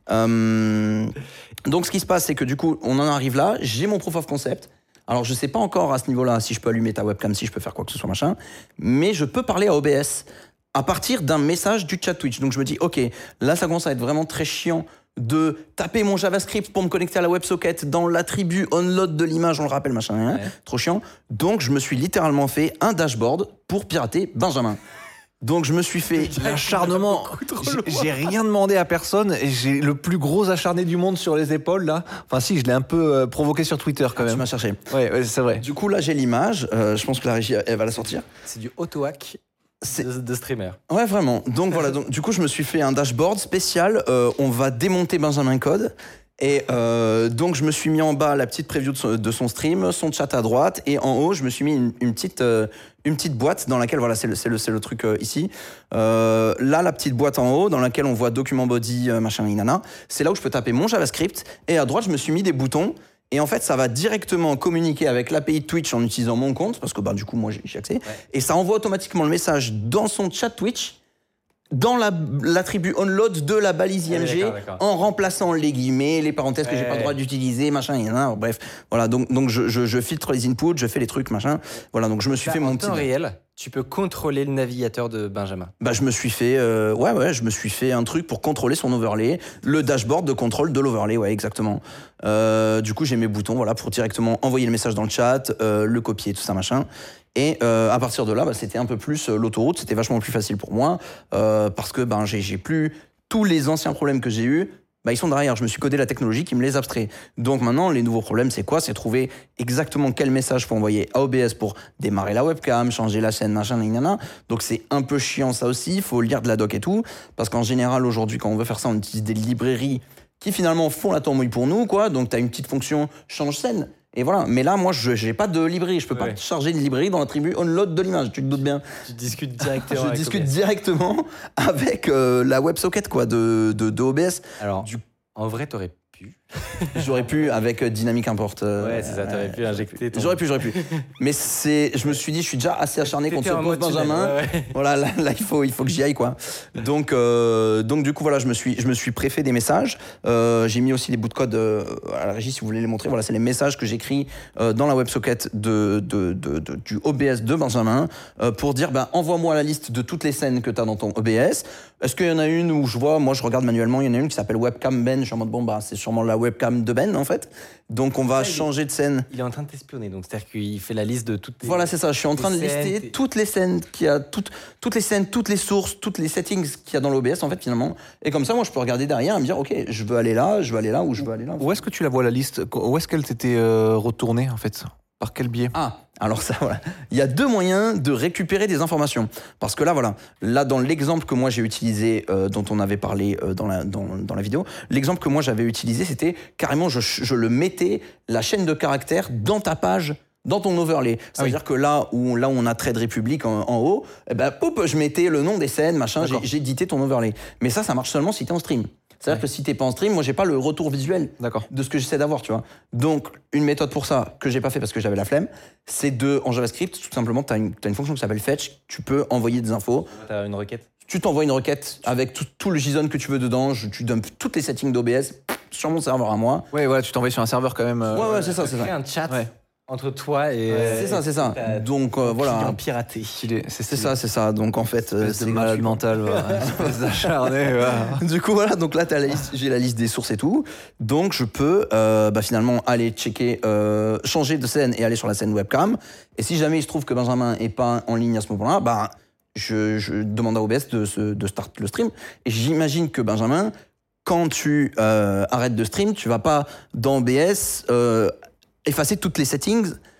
Euh, donc ce qui se passe, c'est que du coup, on en arrive là. J'ai mon proof of concept. Alors je sais pas encore à ce niveau-là si je peux allumer ta webcam, si je peux faire quoi que ce soit machin, mais je peux parler à O B S à partir d'un message du chat Twitch. Donc je me dis, ok, là ça commence à être vraiment très chiant de taper mon JavaScript pour me connecter à la WebSocket dans l'attribut onload de l'image, on le rappelle, machin, hein, Ouais. trop chiant. Donc je me suis littéralement fait un dashboard pour pirater Benjamin. Donc je me suis fait L'acharnement. J'ai- J'ai rien demandé à personne et j'ai le plus gros acharné du monde sur les épaules là. Enfin si, je l'ai un peu euh, provoqué sur Twitter quand Tu même. m'as cherché. Ouais, ouais, c'est vrai. Du coup là j'ai l'image, euh, je pense que la régie elle va la sortir. C'est du auto-hack C'est- de, de streamer. Ouais, vraiment. Donc voilà, donc, du coup, je me suis fait un dashboard spécial. Euh, on va démonter Benjamin Code. Et euh, donc, je me suis mis en bas la petite preview de son, de son stream, son chat à droite. Et en haut, je me suis mis une, une, petite, euh, une petite boîte dans laquelle, voilà, c'est le, c'est le, c'est le truc euh, ici. Euh, là, la petite boîte en haut, dans laquelle on voit document body, euh, machin, inana. C'est là où je peux taper mon JavaScript. Et à droite, je me suis mis des boutons. Et en fait, ça va directement communiquer avec l'A P I de Twitch en utilisant mon compte, parce que bah, du coup, moi, j'ai j'ai accès. Ouais. Et ça envoie automatiquement le message dans son chat Twitch, dans la, l'attribut onload de la balise I M G, ouais, d'accord, d'accord. en remplaçant les guillemets, les parenthèses que Ouais, j'ai pas le ouais. droit d'utiliser, machin, et nan, bref. Voilà, donc, donc je, je, je filtre les inputs, je fais les trucs, machin. Voilà, donc je me suis Là, fait mon en petit... temps réel, tu peux contrôler le navigateur de Benjamin. Bah, je me suis fait, euh, ouais, ouais, je me suis fait un truc pour contrôler son overlay, le dashboard de contrôle de l'overlay, ouais, exactement. Euh, du coup, j'ai mes boutons, voilà, pour directement envoyer le message dans le chat, euh, le copier, tout ça, machin. Et euh, à partir de là, bah, c'était un peu plus euh, l'autoroute, c'était vachement plus facile pour moi, euh, parce que ben, j'ai, j'ai plus tous les anciens problèmes que j'ai eus. Bah, ils sont derrière, je me suis codé la technologie qui me les abstrait. Donc maintenant, les nouveaux problèmes, c'est quoi? C'est trouver exactement quel message faut envoyer à O B S pour démarrer la webcam, changer la scène, machin, nanana. Donc c'est un peu chiant ça aussi, il faut lire de la doc et tout, parce qu'en général, aujourd'hui, quand on veut faire ça, on utilise des librairies qui finalement font la tambouille pour nous, quoi. Donc t'as une petite fonction change scène. Et voilà, mais là, moi, je n'ai pas de librairie. Je peux Ouais. pas charger une librairie dans l'attribut onload de l'image, tu te doutes bien. Tu discutes directement Je avec discute O B S. directement avec euh, la WebSocket quoi, de, de, de O B S. Alors, Du- en vrai, t'aurais pu. J'aurais pu avec euh, Dynamic Import. euh, Ouais, c'est ça, t'aurais pu injecter ton... J'aurais pu, j'aurais pu. Mais c'est, je me suis dit, je suis déjà assez acharné contre ce T'étais en pauvre mode tunnel, Benjamin. ouais, ouais. Voilà, là, là, il faut, il faut que j'y aille quoi. Donc, euh, donc du coup voilà, je me suis, je me suis préfet des messages. Euh, j'ai mis aussi les bouts de code euh, à la régie si vous voulez les montrer. Voilà, c'est les messages que j'écris euh, dans la WebSocket de, de, de, de- du O B S de Benjamin euh, pour dire, ben envoie-moi la liste de toutes les scènes que tu as dans ton O B S. Est-ce qu'il y en a une où je vois, moi je regarde manuellement, il y en a une qui s'appelle Webcam Ben. Je suis en mode bon bah c'est sûrement la webcam de Ben en fait. Donc on va Ça, il est- changer de scène. Il est en train de t'espionner, donc c'est-à-dire qu'il fait la liste de toutes tes... Voilà, c'est ça. Je suis en train de les scènes, lister t'es- toutes les scènes qu'il y a, toutes, toutes les scènes, toutes les sources, toutes les settings qu'il y a dans l'O B S, en fait, finalement. Et comme ça, moi, je peux regarder derrière et me dire, OK, je veux aller là, je veux aller là, ou je veux aller là. Où est-ce que tu la vois la liste? Où est-ce qu'elle t'était euh, retournée en fait? Par quel biais? Ah, alors ça, voilà. Il y a deux moyens de récupérer des informations. Parce que là, voilà, là, dans l'exemple que moi j'ai utilisé, euh, dont on avait parlé euh, dans, la, dans, dans la vidéo, l'exemple que moi j'avais utilisé, c'était carrément, je, je le mettais, la chaîne de caractères, dans ta page, dans ton overlay. C'est-à-dire que là où, là où on a Trade Republic en, en haut, eh ben, poup, je mettais le nom des scènes, machin, j'ai, D'accord. j'ai édité ton overlay. Mais ça, ça marche seulement si t'es en stream. C'est-à-dire que si t'es pas en stream, moi j'ai pas le retour visuel D'accord. de ce que j'essaie d'avoir, tu vois. Donc, une méthode pour ça, que j'ai pas fait parce que j'avais la flemme, c'est de, en JavaScript, tout simplement, t'as une, t'as une fonction qui s'appelle fetch, tu peux envoyer des infos, T'as une requête. tu t'envoies une requête avec tout, tout le JSON que tu veux dedans, je, tu dumps toutes les settings d'O B S sur mon serveur à moi. Ouais, voilà, tu t'envoies sur un serveur quand même. euh, Ouais, ouais, c'est ça, c'est Crée ça. un chat Ouais. entre toi et... C'est ça, c'est ça. ta- Donc, euh, ton voilà. client piraté. stylé, C'est C'est ça, c'est ça. Donc, en fait, euh, Espèce c'est de malade gratuit. mental, voilà. Espèce d'acharné. Voilà. Du coup, voilà, donc là, t'as la liste, j'ai la liste des sources et tout. Donc, je peux euh, bah, finalement aller checker, euh, changer de scène et aller sur la scène webcam. Et si jamais il se trouve que Benjamin est pas en ligne à ce moment-là, bah, je, je demande à O B S de, se- de start le stream. Et j'imagine que Benjamin, quand tu euh, arrêtes de stream, tu vas pas dans O B S euh, effacer toutes les settings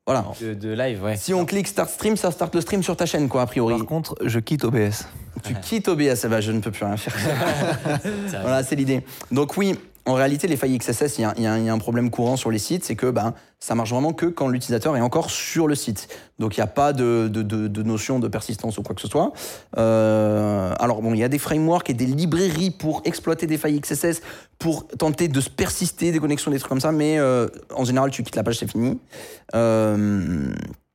Voilà. De, de live, ouais. Si on clique Start Stream, ça start le stream sur ta chaîne, quoi, a priori. Par contre, je quitte O B S. Tu quittes O B S, eh ben, je ne peux plus rien faire. Voilà, c'est l'idée. Donc oui, en réalité, les failles X S S, il y, y, y a un problème courant sur les sites, c'est que ben, ça marche vraiment que quand l'utilisateur est encore sur le site. Donc il n'y a pas de, de, de, de notion de persistance ou quoi que ce soit. Euh, alors bon, il y a des frameworks et des librairies pour exploiter des failles X S S, pour tenter de se persister des connexions, des trucs comme ça, mais euh, en général, tu quittes la page, c'est fini. Euh,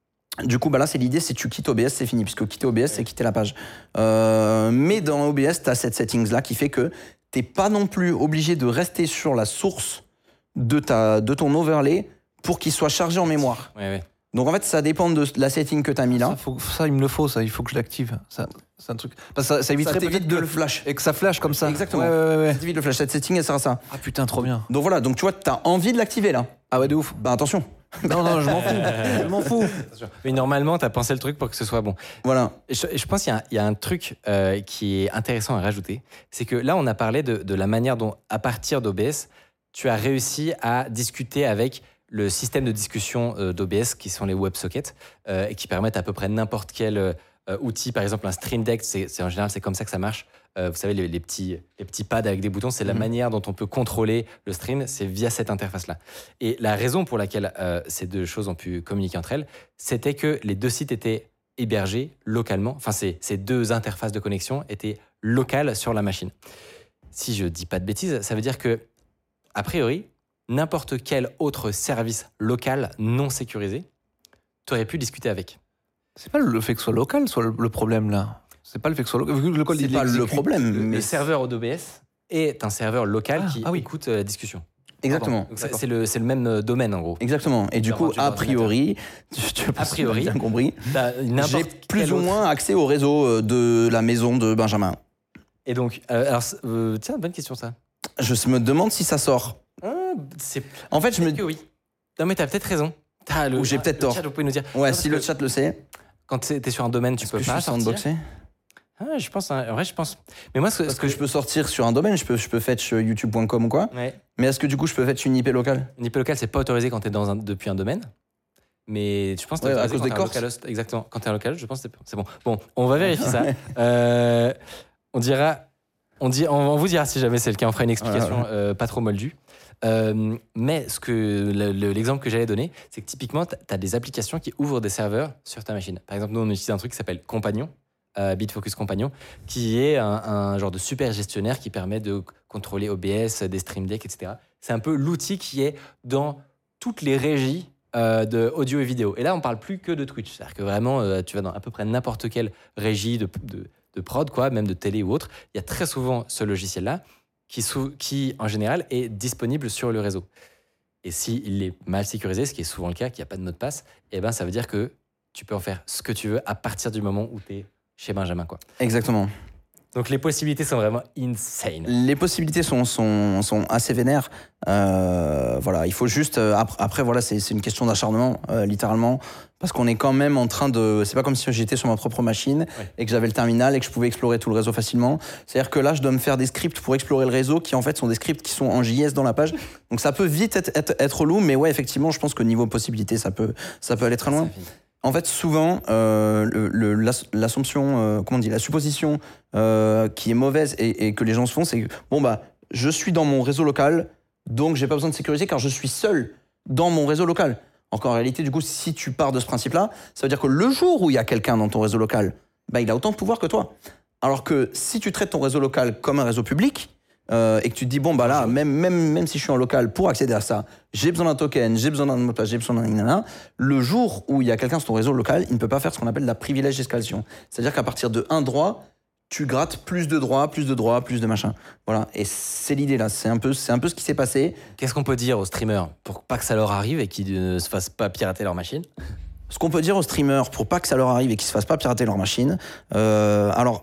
Du coup, bah là, c'est l'idée, c'est tu quittes O B S, c'est fini, puisque quitter O B S, c'est quitter la page. Euh, mais dans O B S, tu as cette settings-là qui fait que t'es pas non plus obligé de rester sur la source de, ta, de ton overlay pour qu'il soit chargé en mémoire. Ouais, ouais. Donc en fait, ça dépend de la setting que tu as mis là. Ça, faut, ça, il me le faut, ça. Il faut que je l'active. Ça, c'est un truc. Parce que ça, ça éviterait Ça t'évite peut-être de que- le flash. Et que ça flash comme ça. Exactement. Ouais, ouais, ouais, ouais. Ça t'évite le flash. Cette setting, elle sert à ça. Ah putain, trop bien. Donc voilà, donc tu vois, tu as envie de l'activer là. Ah ouais, de ouf. Bah attention. Non, non, je m'en fous. Je m'en fous. Mais normalement, tu as pensé le truc pour que ce soit bon. Voilà. Et Je, je pense qu'il y a un, il y a un truc euh, qui est intéressant à rajouter. C'est que là, on a parlé de, de la manière dont, à partir d'O B S, tu as réussi à discuter avec le système de discussion euh, d'O B S, qui sont les WebSockets, euh, et qui permettent à peu près n'importe quel euh, outil. Par exemple, un Stream Deck, c'est, c'est, en général, c'est comme ça que ça marche. Euh, vous savez, les, les, petits, les petits pads avec des boutons, c'est la Mhm. manière dont on peut contrôler le stream, c'est via cette interface-là. Et la raison pour laquelle euh, ces deux choses ont pu communiquer entre elles, c'était que les deux sites étaient hébergés localement. Enfin, ces, ces deux interfaces de connexion étaient locales sur la machine. Si je dis pas de bêtises, ça veut dire que, a priori, n'importe quel autre service local non sécurisé, tu aurais pu discuter avec. C'est pas le fait que ce soit local, soit le, le problème là. C'est pas le fait que ce soit local. Vu que le code, C'est il pas le exécute. problème. Le, Mais le serveur d'O B S est un serveur local Ah, qui ah oui. écoute euh, la discussion. Exactement. Donc ça, c'est, le, c'est le même euh, domaine en gros. Exactement. Et du D'avoir coup, du a ordinateur. priori, tu, tu A priori, bien compris, T'as n'importe j'ai plus quel ou autre- moins accès au réseau euh, de la maison de Benjamin. Et donc, euh, alors, euh, tiens, bonne question ça. Je me demande si ça sort. Ah, c'est En fait, je me peut-être que oui. Non, mais t'as peut-être raison. T'as le, Ou j'ai peut-être le tort. chat, vous pouvez nous dire. Ouais, Non, si parce le que chat le sait. Quand t'es t'es sur un domaine, tu Est-ce peux que je pas suis sortir. sandboxé? Ah, je pense. hein, En vrai, je pense. Mais moi, ce, que- Parce ce que je peux sortir sur un domaine, je peux, je peux fetch youtube point com ou quoi. Ouais. Mais est-ce que du coup, je peux fetch une I P locale? Une I P locale, c'est pas autorisé quand t'es dans un, depuis un domaine. Mais je pense que Ouais, t'es à autorisé cause quand des t'es un corses. local host. Exactement. Quand t'es un local, je pense que c'est- c'est bon. Bon, on va vérifier ça. Euh, on dira. On, dit, on, on vous dira si jamais c'est le cas, on fera une explication Voilà. euh, pas trop moldue. Euh, mais ce que, le- le- l'exemple que j'allais donner, c'est que typiquement, tu as des applications qui ouvrent des serveurs sur ta machine. Par exemple, nous, on utilise un truc qui s'appelle Compagnon, euh, Bitfocus Compagnon, qui est un, un genre de super gestionnaire qui permet de contrôler O B S, des Stream Deck, et cetera. C'est un peu l'outil qui est dans toutes les régies euh, de audio et vidéo. Et là, on parle plus que de Twitch. C'est-à-dire que vraiment, euh, tu vas dans à peu près n'importe quelle régie de, de, de prod, quoi, même de télé ou autre. Il y a très souvent ce logiciel-là qui, sou- qui, en général, est disponible sur le réseau. Et s'il est mal sécurisé, ce qui est souvent le cas, qu'il n'y a pas de mot de passe, eh ben, ça veut dire que tu peux en faire ce que tu veux à partir du moment où tu es chez Benjamin, quoi. Exactement. Donc les possibilités sont vraiment insane. Les possibilités sont, sont, sont assez vénères. Euh, voilà, il faut juste. euh, Après, après voilà, c'est c'est une question d'acharnement, euh, littéralement. Parce qu'on est quand même en train de. C'est pas comme si j'étais sur ma propre machine Ouais. et que j'avais le terminal et que je pouvais explorer tout le réseau facilement. C'est-à-dire que là, je dois me faire des scripts pour explorer le réseau qui, en fait, sont des scripts qui sont en J S dans la page. Donc ça peut vite être, être, être relou, mais ouais, effectivement, je pense que niveau possibilité, ça peut, ça peut aller très loin. Ça finit. En fait, souvent, euh, le- le- l'ass- l'assumption, euh, comment on dit, la supposition euh, qui est mauvaise et, et que les gens se font, c'est que bon bah, je suis dans mon réseau local, donc j'ai pas besoin de sécuriser car je suis seul dans mon réseau local. Alors qu'en réalité, du coup, si tu pars de ce principe-là, ça veut dire que le jour où il y a quelqu'un dans ton réseau local, bah, il a autant de pouvoir que toi. Alors que si tu traites ton réseau local comme un réseau public, euh, et que tu te dis, bon, bah là, même, même, même si je suis en local, pour accéder à ça, j'ai besoin d'un token, j'ai besoin d'un mot de passe, j'ai besoin d'un nanana, le jour où il y a quelqu'un sur ton réseau local, il ne peut pas faire ce qu'on appelle la privilège d'escalation. C'est-à-dire qu'à partir de un droit, tu grattes plus de droits, plus de droits, plus de machin. Voilà. Et c'est l'idée là. C'est un peu, c'est un peu ce qui s'est passé. Qu'est-ce qu'on peut dire aux streamers pour pas que ça leur arrive et qu'ils ne se fassent pas pirater leur machine? Ce qu'on peut dire aux streamers pour pas que ça leur arrive et qu'ils se fassent pas pirater leur machine. Euh, alors,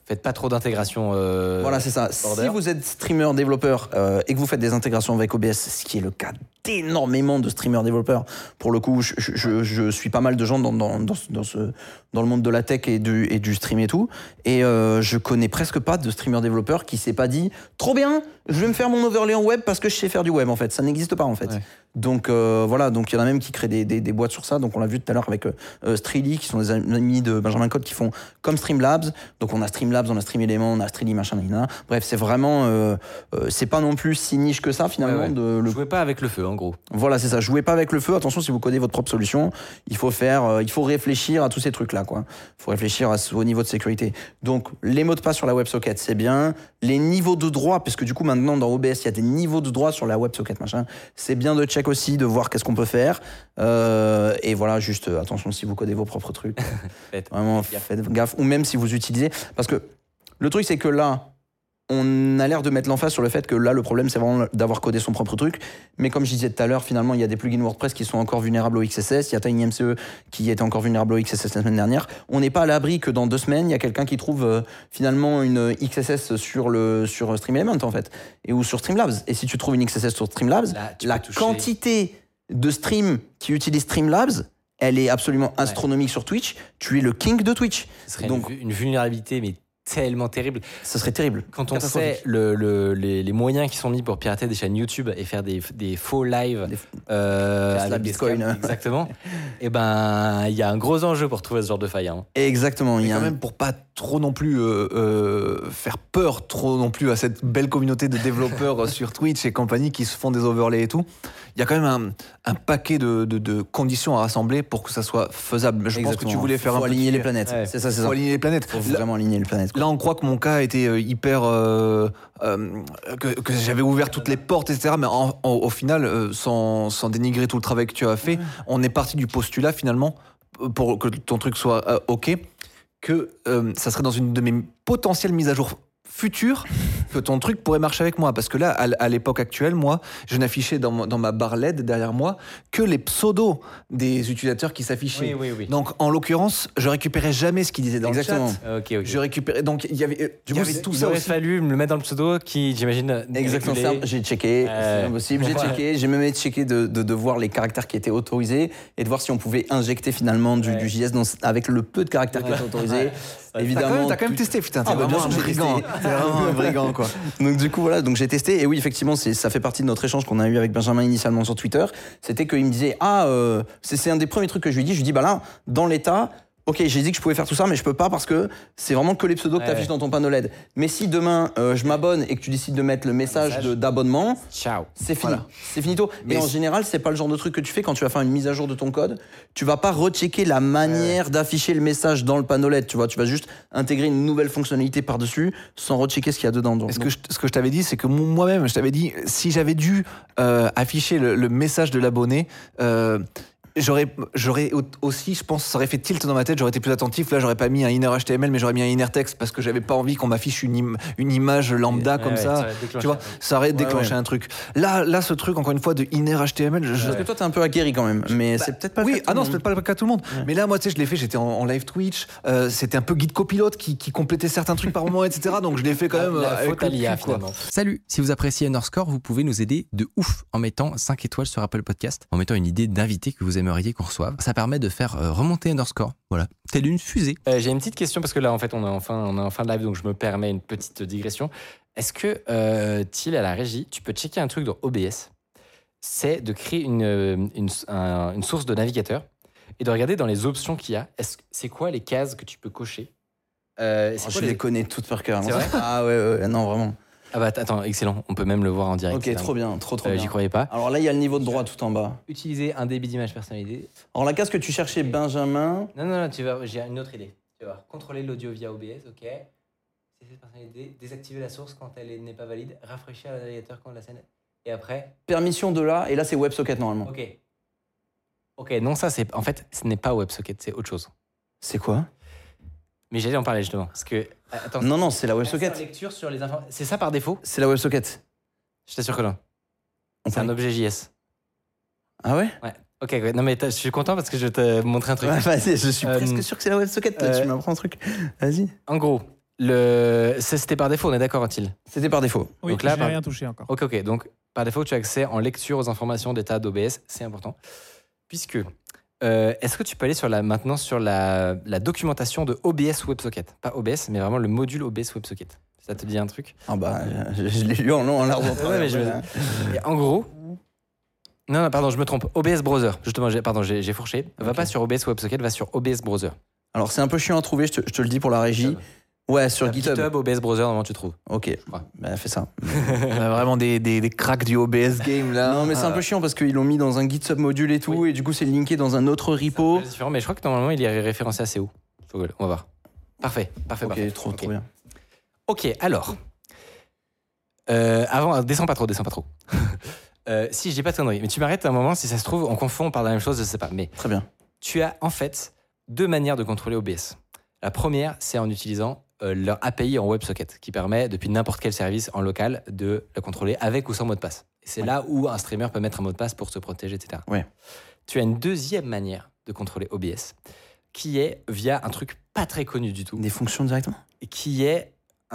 Faites pas trop d'intégration. Euh, Voilà, c'est ça. border. Si vous êtes streamer développeur euh, et que vous faites des intégrations avec O B S, ce qui est le cas d'énormément de streamers développeurs, pour le coup, je, je, je suis pas mal de gens dans, dans, dans, ce, dans, ce, dans le monde de la tech et du, et du stream et tout, et euh, je connais presque pas de streamer développeur qui s'est pas dit trop bien, je vais me faire mon overlay en web parce que je sais faire du web en fait. Ça n'existe pas en fait. Ouais. Donc euh, voilà, donc il y en a même qui créent des, des, des boîtes sur ça. Donc on l'a vu tout à l'heure avec euh, Streely, qui sont des amis de Benjamin Code qui font comme Streamlabs. Donc on a Streamlabs, on a StreamElement, on a Streely, machin, machin. Bref, c'est vraiment, euh, euh, c'est pas non plus si niche que ça finalement. Ouais, ouais. De le... Jouez pas avec le feu, en gros. Voilà, c'est ça. Jouez pas avec le feu. Attention, si vous codez votre propre solution, il faut faire, euh, il faut réfléchir à tous ces trucs-là, quoi. Il faut réfléchir à, au niveau de sécurité. Donc les mots de passe sur la WebSocket, c'est bien. Les niveaux de droit, parce que du coup maintenant dans O B S il y a des niveaux de droit sur la WebSocket, machin. C'est bien de check aussi, de voir qu'est-ce qu'on peut faire. Euh, et voilà, juste euh, attention si vous codez vos propres trucs. Faites Vraiment, gaffe. faites gaffe. Ou même si vous utilisez, parce que le truc c'est que là, on a l'air de mettre l'emphase sur le fait que là, le problème, c'est vraiment d'avoir codé son propre truc. Mais comme je disais tout à l'heure, finalement, il y a des plugins WordPress qui sont encore vulnérables au X S S. Il y a TinyMCE qui était encore vulnérable au X S S la semaine dernière. On n'est pas à l'abri que dans deux semaines, il y a quelqu'un qui trouve euh, finalement une X S S sur, le, sur StreamElement, en fait, et, ou sur Streamlabs. Et si tu trouves une X S S sur Streamlabs, Là, tu la peux toucher. quantité de streams qui utilisent Streamlabs, elle est absolument astronomique sur Twitch. Tu es le king de Twitch. Ce serait Donc, une, une vulnérabilité, mais tellement terrible. ça serait terrible. Quand on Catastrophique. sait le, le- les, les moyens qui sont mis pour pirater des chaînes YouTube et faire des, des faux lives Des- euh, Tesla avec des Bitcoin. scams, exactement, et ben il y a un gros enjeu pour trouver ce genre de faille. Hein. Exactement. Il Mais y a quand un- même, pour pas trop non plus euh, euh, faire peur trop non plus à cette belle communauté de développeurs sur Twitch et compagnie qui se font des overlays et tout, il y a quand même un, un paquet de, de- de conditions à rassembler pour que ça soit faisable. Je pense que Exactement. tu voulais faire faut un aligner petit- les planètes. Ouais. C'est ça, c'est faut ça. aligner les planètes. Faut Là, vraiment aligner les planètes. quoi. là, on croit que mon cas était euh, hyper euh, euh, que, que j'avais ouvert toutes les portes, et cetera. Mais en- en- au final, euh, sans, sans dénigrer tout le travail que tu as fait, on est parti du postulat finalement pour que ton truc soit euh, ok, que euh, ça serait dans une de mes potentielles mises à jour futures que ton truc pourrait marcher avec moi. Parce que là, à, l- à l'époque actuelle, moi, je n'affichais dans, mon- dans ma barre L E D derrière moi que les pseudos des utilisateurs qui s'affichaient. Oui, oui, oui. Donc, en l'occurrence, je récupérais jamais ce qu'ils disaient dans Exactement. le chat. Ok, ok. Je récupérais. Donc, il y avait, euh, il y coup, avait il- tout il ça aurait aussi. fallu me le mettre dans le pseudo qui, j'imagine, Exactement. régulé. ça, J'ai checké, Euh, c'est impossible. J'ai ouais. checké, j'ai même checké de, de, de voir les caractères qui étaient autorisés et de voir si on pouvait injecter finalement du, Ouais. du J S dans, avec le peu de caractères qui étaient autorisés. Ouais. T'as quand Évidemment. même, t'as quand même tout- testé, putain. T'es Ah, bah, bien vraiment sûr un que j'ai brigand. testé. T'es vraiment un brigand, quoi. Donc du coup voilà, donc j'ai testé et oui effectivement c'est ça fait partie de notre échange qu'on a eu avec Benjamin initialement sur Twitter. C'était qu'il me disait ah euh, c'est c'est un des premiers trucs que je lui dis. Je lui dis bah là dans l'état. Ok, j'ai dit que je pouvais faire tout ça, mais je peux pas parce que c'est vraiment que les pseudos que tu Ouais, affiches ouais. dans ton panneau L E D. Mais si demain euh, je m'abonne et que tu décides de mettre le message, message. de- d'abonnement, Ciao. c'est fini. Voilà. C'est finito. Mais et en c'est- général, c'est pas le genre de truc que tu fais quand tu vas faire une mise à jour de ton code. Tu vas pas rechecker la manière d'afficher le message dans le panneau L E D. Tu vois, tu vas juste intégrer une nouvelle fonctionnalité par-dessus sans rechecker ce qu'il y a dedans. Donc, Et ce que je, ce que je t'avais dit, c'est que mo- moi-même, je t'avais dit, si j'avais dû euh, afficher le, le message de l'abonné, euh, j'aurais, j'aurais au- aussi, je pense, ça aurait fait tilt dans ma tête, j'aurais été plus attentif. Là, j'aurais pas mis un inner H T M L, mais j'aurais mis un inner text parce que j'avais pas envie qu'on m'affiche une, im- une image lambda Ouais, comme ouais, ça. ça aurait déclenché Tu vois, un truc. ça aurait Ouais, déclenché ouais. un truc. Là, là, ce truc, encore une fois, de inner H T M L, je, je- Parce que toi, t'es un peu aguerri quand même. Mais c'est peut-être pas le oui, cas de tout ah le non, monde. c'est peut-être pas le cas de tout le monde. Mais là, moi, tu sais, je l'ai fait, j'étais en, en live Twitch, euh, c'était un peu guide copilote qui, qui complétait certains trucs par moment, et cetera. Donc je l'ai fait quand même. La euh, avec faute le à l'I A, cul, quoi. finalement. Salut, si vous appréciez Underscore, vous pouvez nous aider de ouf en mettant cinq étoiles sur Apple Podcast, en mettant une idée d'invité que vous aimeriez qu'on reçoive. Ça permet de faire euh, remonter Underscore, voilà, telle une fusée. Euh, J'ai une petite question parce que là, en fait, on est en fin, on est en fin de live, donc je me permets une petite digression. Est-ce que, euh, Thiel, à la régie, tu peux checker un truc dans O B S? C'est de créer une, euh, une, un- une source de navigateur et de regarder dans les options qu'il y a. Est-ce, c'est quoi les cases que tu peux cocher? Euh, c'est Oh, quoi je les- les connais toutes par cœur. C'est vrai Ah ouais, ouais, ouais, non, vraiment. Ah bah attends, excellent. On peut même le voir en direct. Ok, c'est trop dingue. bien, trop trop Euh, bien. J'y croyais pas. Alors là, il y a le niveau de droit tout en bas. Utiliser un débit d'image personnalisé. Alors la case que tu cherchais, Benjamin. Non, non, non, tu vas, j'ai une autre idée. Tu vas voir. Contrôler l'audio via O B S, ok. C S S personnalisé, désactiver la source quand elle est- n'est pas valide, rafraîchir le navigateur quand la scène. Et après, Permission de là, et là c'est WebSocket normalement. ok. Ok, non, ça, c'est. En fait, ce n'est pas WebSocket, c'est autre chose. C'est quoi? Mais j'allais en parler justement. Parce que. Attends. Non, non, c'est la Accès en WebSocket. lecture sur les infos. C'est ça par défaut? C'est la WebSocket. Je t'assure que non. On C'est un parle- objet J S. Ah ouais? Ouais. Ok, ouais. Non, mais t'as- je suis content parce que je vais te montrer un truc. Ouais, vas-y, je suis Euh, presque sûr que c'est la WebSocket, là, euh, tu m'apprends un truc. Vas-y. En gros, Le... c'est- C'était par défaut, on est d'accord, Atil? C'était par défaut. Oui, Donc là, j'ai par- rien touché encore. Ok, ok. Donc, par défaut, tu as accès en lecture aux informations d'état d'O B S. C'est important. Puisque, euh, est-ce que tu peux aller sur la, maintenant sur la, la documentation de O B S WebSocket? Pas O B S, mais vraiment le module O B S WebSocket. Ça te dit un truc? Ah bah, je, je l'ai lu en long, en large, en Ouais, travers, mais je- voilà. Et en gros... Non, non, pardon, je me trompe. O B S Browser. Justement, j'ai- pardon, j'ai j'ai fourché. Va Ok. pas sur O B S WebSocket, va sur O B S Browser. Alors, c'est un peu chiant à trouver, je te, je te le dis pour la régie. GitHub. Ouais, sur Tape GitHub. GitHub, O B S Browser, normalement, tu trouves. Ok, crois. bah, fais ça. On a vraiment des, des, des cracks du O B S game là. Non, mais c'est un peu chiant parce qu'ils l'ont mis dans un GitHub module et tout, Oui. et du coup, c'est linké dans un autre repo. C'est différent, mais je crois que normalement, il est référencé assez haut. Faut- On va voir. Parfait, parfait, Ok, parfait. trop, Ok. trop bien. Ok, alors. Euh, avant, descends pas trop, descends pas trop. Euh, si, je dis pas de conneries, mais tu m'arrêtes un moment, si ça se trouve, on confond, on parle de la même chose, je sais pas. Mais Très bien. tu as en fait deux manières de contrôler O B S. La première, c'est en utilisant euh, leur A P I en WebSocket, qui permet, depuis n'importe quel service en local, de le contrôler avec ou sans mot de passe. Et c'est Ouais. là où un streamer peut mettre un mot de passe pour se protéger, et cetera. Ouais. Tu as une deuxième manière de contrôler O B S, qui est via un truc pas très connu du tout, Des fonctions directement. qui est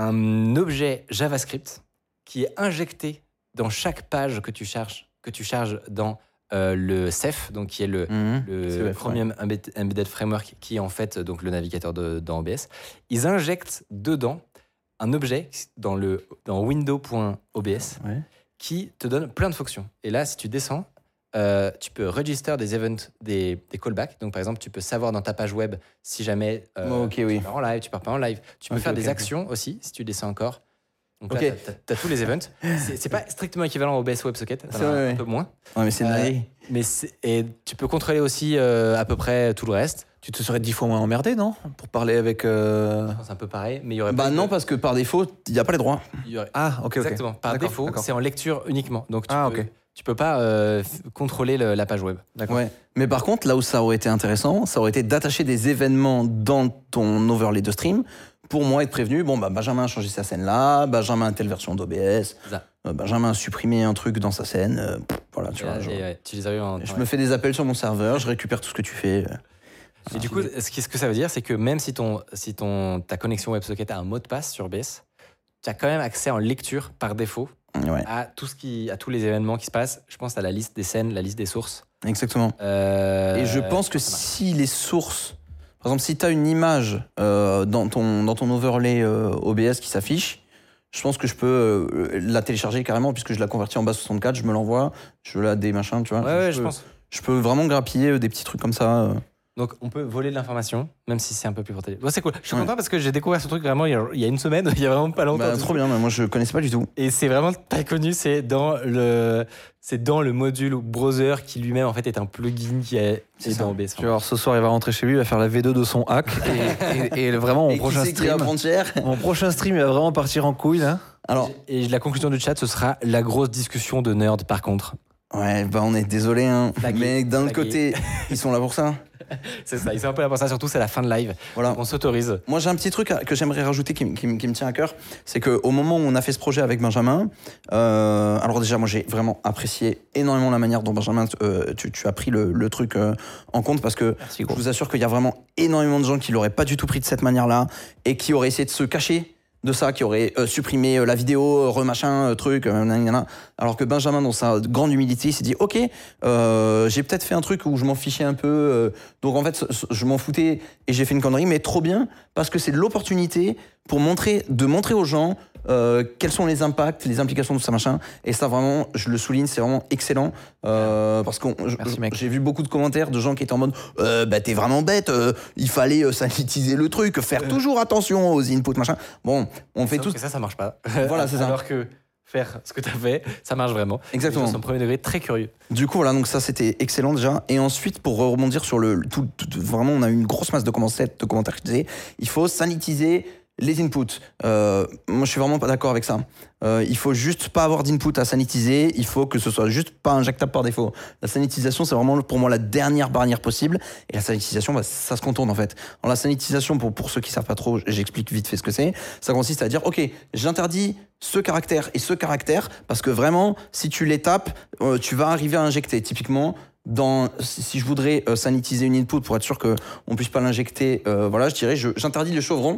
un objet JavaScript qui est injecté dans chaque page que tu charges, que tu charges dans euh, le C E F, donc qui est le, Mhm. le C E F, Chromium Embed- Embedded Framework, qui est en fait donc le navigateur de, dans O B S. Ils injectent dedans un objet dans, le, dans window.obs Ouais. qui te donne plein de fonctions. Et là, si tu descends, euh, tu peux register des events, des, des callbacks. Donc, par exemple, tu peux savoir dans ta page web si jamais euh, Oh, ok, oui. tu pars en live, tu pars pas en live. Tu peux Ok, faire ok, des ok. actions aussi, si tu descends encore. Donc Ok. là, tu as tous les events. C'est c'est pas strictement équivalent au O B S WebSocket, t'en C'est as vrai, un ouais. peu moins. Ouais, mais c'est une Euh, dinguerie. Mais c'est- et tu peux contrôler aussi euh, à peu près tout le reste. Tu te serais dix fois moins emmerdé, non? Pour parler avec. euh, Je pense un peu pareil, mais il y aurait Bah pas non, de- parce que par défaut, il n'y a pas les droits. il y aurait- Ah, ok, ok. Exactement. Par D'accord, défaut, d'accord. c'est en lecture uniquement. Donc tu Ah, peux, ok. tu peux pas euh, f- contrôler le- la page web. D'accord. Ouais. Mais par contre, là où ça aurait été intéressant, ça aurait été d'attacher des événements dans ton overlay de stream pour moi être prévenu. Bon, bah, Benjamin a changé sa scène là, Benjamin a telle version d'O B S, C'est ça. euh, Benjamin a supprimé un truc dans sa scène. euh, pff, voilà, tu Et, vois. et, je, ouais, tu les as eu en je temps me fais des appels sur mon serveur, je récupère tout ce que tu fais. euh. Et du coup, ce, qui- ce que ça veut dire, c'est que même si, ton, si ton, ta connexion WebSocket a un mot de passe sur O B S, tu as quand même accès en lecture par défaut Ouais, à, tout ce qui, à tous les événements qui se passent. Je pense à la liste des scènes, la liste des sources. exactement. Euh, Et je pense que ça marche. si les sources, par exemple, si tu as une image euh, dans, ton, dans ton overlay euh, O B S qui s'affiche, je pense que je peux euh, la télécharger carrément puisque je la convertis en base soixante-quatre, je me l'envoie, je la des machins, tu vois. Ouais, ouais, je, je peux, pense. je peux vraiment grappiller euh, des petits trucs comme ça. euh. Donc, on peut voler de l'information, même si c'est un peu plus protégé. Ouais, c'est cool. Je suis Ouais. content parce que j'ai découvert ce truc vraiment il y a, il y a une semaine, il y a vraiment pas longtemps. Bah, trop bien, mais moi je connaissais pas du tout. Et c'est vraiment très connu, c'est dans le, c'est dans le module browser qui lui-même en fait est un plugin qui est, C'est est ça. dans O B S. Tu vas voir, ce soir, il va rentrer chez lui, il va faire la V deux de son hack. et, et- et vraiment, mon Et qui prochain c'est qui est stream. avant-hier Mon prochain stream, il va vraiment partir en couille, là. Alors, Et la conclusion du chat, ce sera la grosse discussion de nerd par contre. ouais, bah on est désolé, hein. Flagué. Mais d'un autre Flagué. côté, ils sont là pour ça. C'est ça, ils sont un peu là pour ça, surtout c'est la fin de live. Voilà. On s'autorise. Moi, j'ai un petit truc que j'aimerais rajouter qui, me- qui me- qui me tient à cœur. C'est qu'au moment où on a fait ce projet avec Benjamin, euh, alors déjà, moi, j'ai vraiment apprécié énormément la manière dont Benjamin, euh, tu, tu as pris le, le truc euh, en compte parce que Merci, je vous assure qu'il y a vraiment énormément de gens qui l'auraient pas du tout pris de cette manière-là et qui auraient essayé de se cacher de ça, qui auraient euh, supprimé euh, la vidéo, euh, remachin, euh, truc, euh, nanana. Alors que Benjamin, dans sa grande humilité, il s'est dit, ok, euh, j'ai peut-être fait un truc où je m'en fichais un peu, euh, donc en fait, ce- ce- je m'en foutais et j'ai fait une connerie, mais trop bien, parce que c'est de l'opportunité pour montrer, de montrer aux gens euh, quels sont les impacts, les implications de ça, machin. Et ça, vraiment, je le souligne, c'est vraiment excellent, euh, parce que Merci, mec. j'ai vu beaucoup de commentaires de gens qui étaient en mode, euh, bah t'es vraiment bête, euh, il fallait euh, sanitiser le truc, faire toujours attention aux inputs, machin. Bon, on fait Sauf tous. que ça, ça marche pas. Voilà, c'est ça. Alors que faire ce que tu as fait, ça marche vraiment. Exactement. Les gens sont premier degré très curieux. Du coup, voilà, donc ça c'était excellent déjà. Et ensuite, pour rebondir sur le. Tout, tout- vraiment, on a eu une grosse masse de commentaires, de commentaires qui disaient il faut sanitiser les inputs. Euh, moi, je suis vraiment pas d'accord avec ça. Euh, il faut juste pas avoir d'input à sanitiser. Il faut que ce soit juste pas injectable par défaut. La sanitisation, c'est vraiment pour moi la dernière barrière possible. Et la sanitisation, bah, ça se contourne en fait. Alors, la sanitisation, pour, pour ceux qui savent pas trop, j'explique vite fait ce que c'est. Ça consiste à dire ok, j'interdis ce caractère et ce caractère parce que vraiment, si tu les tapes, euh, tu vas arriver à injecter. Typiquement, dans, si si je voudrais euh, sanitiser une input pour être sûr qu'on puisse pas l'injecter, euh, voilà, je dirais, je- j'interdis le chevron.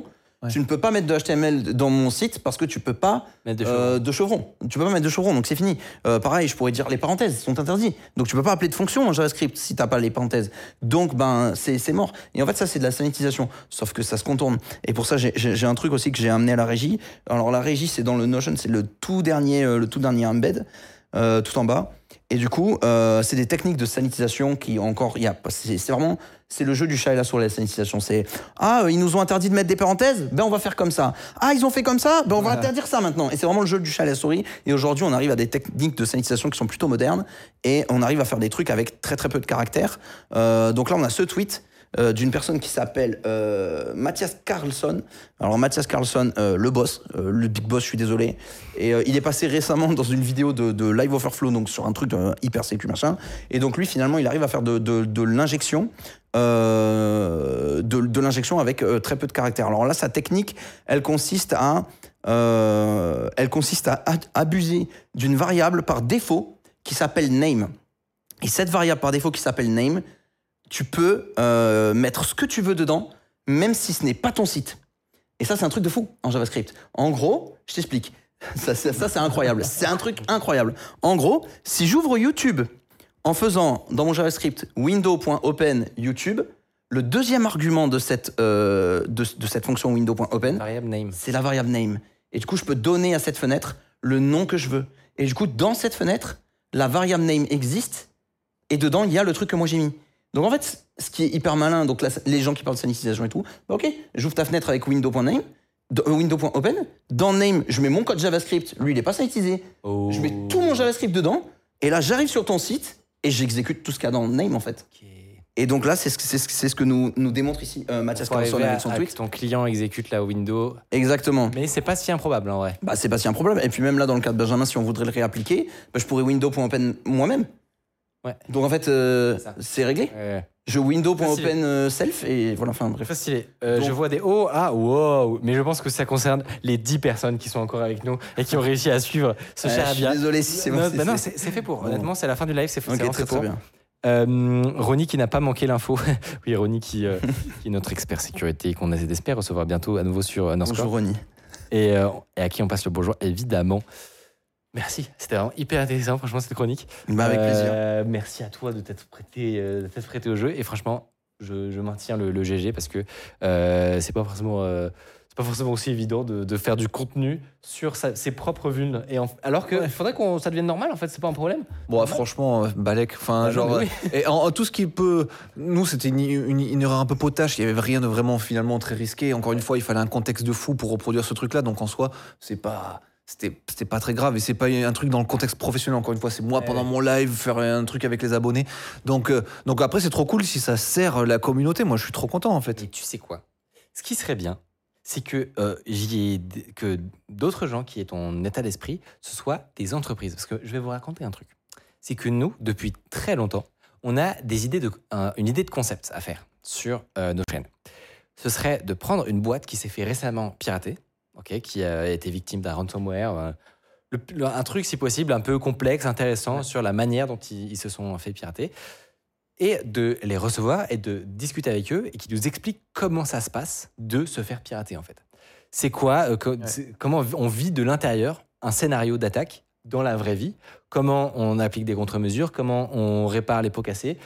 Ouais. Tu ne peux pas mettre de H T M L dans mon site parce que tu peux pas Mettre de euh, de chevron. Tu peux pas mettre de chevron, donc c'est fini. Euh, pareil, je pourrais dire les parenthèses sont interdites. Donc tu peux pas appeler de fonction en JavaScript si t'as pas les parenthèses. Donc ben c'est c'est mort. Et en fait ça c'est de la sanitisation, sauf que ça se contourne. Et pour ça j'ai j'ai un truc aussi que j'ai amené à la régie. Alors la régie c'est dans le Notion, c'est le tout dernier euh, le tout dernier embed euh, tout en bas. Et du coup, euh, c'est des techniques de sanitisation qui encore, il y a, c'est, c'est vraiment, c'est le jeu du chat et la souris, la sanitisation. C'est ah, ils nous ont interdit de mettre des parenthèses, ben on va faire comme ça. Ah, ils ont fait comme ça, ben on va Voilà. interdire ça maintenant. Et c'est vraiment le jeu du chat et la souris. Et aujourd'hui, on arrive à des techniques de sanitisation qui sont plutôt modernes et on arrive à faire des trucs avec très très peu de caractères. Euh, donc là, on a ce tweet. Euh, d'une personne qui s'appelle euh, Mathias Carlson. Alors Mathias Carlson, euh, le boss, euh, le big boss, je suis désolé. Et euh, il est passé récemment dans une vidéo de, de Live Overflow, donc sur un truc euh, hyper sécu machin. Et donc lui, finalement, il arrive à faire de, de, de l'injection, euh, de, de l'injection avec euh, très peu de caractères. Alors là, sa technique, elle consiste à, euh, elle consiste à ad- abuser d'une variable par défaut qui s'appelle name. Et cette variable par défaut qui s'appelle name, tu peux euh, mettre ce que tu veux dedans, même si ce n'est pas ton site. Et ça, c'est un truc de fou en JavaScript. En gros, je t'explique. Ça, ça, ça, c'est incroyable. C'est un truc incroyable. En gros, si j'ouvre YouTube en faisant dans mon JavaScript window.open YouTube, le deuxième argument de cette, euh, de, de cette fonction window.open, Variable name. c'est la variable name. Et du coup, je peux donner à cette fenêtre le nom que je veux. Et du coup, dans cette fenêtre, la variable name existe et dedans, il y a le truc que moi j'ai mis. Donc en fait, ce qui est hyper malin, donc là, les gens qui parlent de sanitisation et tout, bah ok, j'ouvre ta fenêtre avec window.name, euh, window.open, dans name, je mets mon code JavaScript, lui il est pas sanitisé, Oh. je mets tout mon JavaScript dedans, et là j'arrive sur ton site, et j'exécute tout ce qu'il y a dans name en fait. Ok. Et donc là, c'est ce, c'est ce, c'est ce que nous, nous démontre ici euh, Mathias Pour Carlson arriver avec son à- à tweet. que ton client exécute la window. Exactement. Mais c'est pas si improbable en vrai. Bah c'est pas si un problème. Et puis même là, dans le cas de Benjamin, si on voudrait le réappliquer, bah, je pourrais window.open moi-même. Ouais. Donc en fait, euh, C'est ça. c'est réglé. Euh, Je window.open Facile. euh, self, et voilà, enfin bref. Très stylé. Euh, Donc- je vois des oh, ah, wow. Mais je pense que ça concerne les dix personnes qui sont encore avec nous et qui ont réussi à suivre ce Euh, cher je suis Abia. désolé si c'est Non, bon. bah non, c'est c'est fait pour. Bon. Honnêtement, c'est la fin du live, c'est c'est Ok, vraiment très fait très pour. bien. Euh, Ronnie qui n'a pas manqué l'info. Oui, Ronnie qui, euh, qui est notre expert sécurité et qu'on espère recevoir bientôt à nouveau sur Underscore. Bonjour Ronnie. Et, euh, et à qui on passe le bonjour, évidemment. Merci, c'était vraiment hyper intéressant, franchement, cette chronique. Bah avec plaisir. Euh, merci à toi de t'être prêté, euh, de t'être prêté au jeu. Et franchement, je, je maintiens le, le G G parce que euh, c'est pas forcément, euh, c'est pas forcément aussi évident de, de faire du contenu sur sa- ses propres vulnes. Et en- alors qu'il Ouais. faudrait que ça devienne normal, en fait, c'est pas un problème. Bon, ah, franchement, euh, Balek, enfin, Bah non, genre, mais euh, et en, en tout ce qui peut, nous, c'était une, une- une erreur un peu potache. Il y avait rien de vraiment finalement très risqué. Encore une fois, il fallait un contexte de fou pour reproduire ce truc-là. Donc en soi, c'est pas, c'était, c'était pas très grave. Et c'est pas un truc dans le contexte professionnel. Encore une fois, c'est moi Ouais. pendant mon live faire un truc avec les abonnés. Donc, euh, donc après, c'est trop cool si ça sert la communauté. Moi, je suis trop content en fait. Et tu sais quoi? Ce qui serait bien, c'est que, euh, j'y ai d- que d'autres gens qui aient ton état d'esprit, ce soient des entreprises. Parce que je vais vous raconter un truc. C'est que nous, depuis très longtemps, on a des idées de, un- une idée de concept à faire sur euh, nos chaînes. Ce serait de prendre une boîte qui s'est fait récemment pirater, ok, qui a été victime d'un ransomware, euh, le- le- un truc si possible un peu complexe, intéressant sur la manière dont ils, ils se sont fait pirater, et de les recevoir et de discuter avec eux et qui nous expliquent comment ça se passe de se faire pirater en fait. C'est quoi, euh, co- c'est- comment on vit de l'intérieur un scénario d'attaque dans la vraie vie, comment on applique des contre-mesures, comment on répare les pots cassés.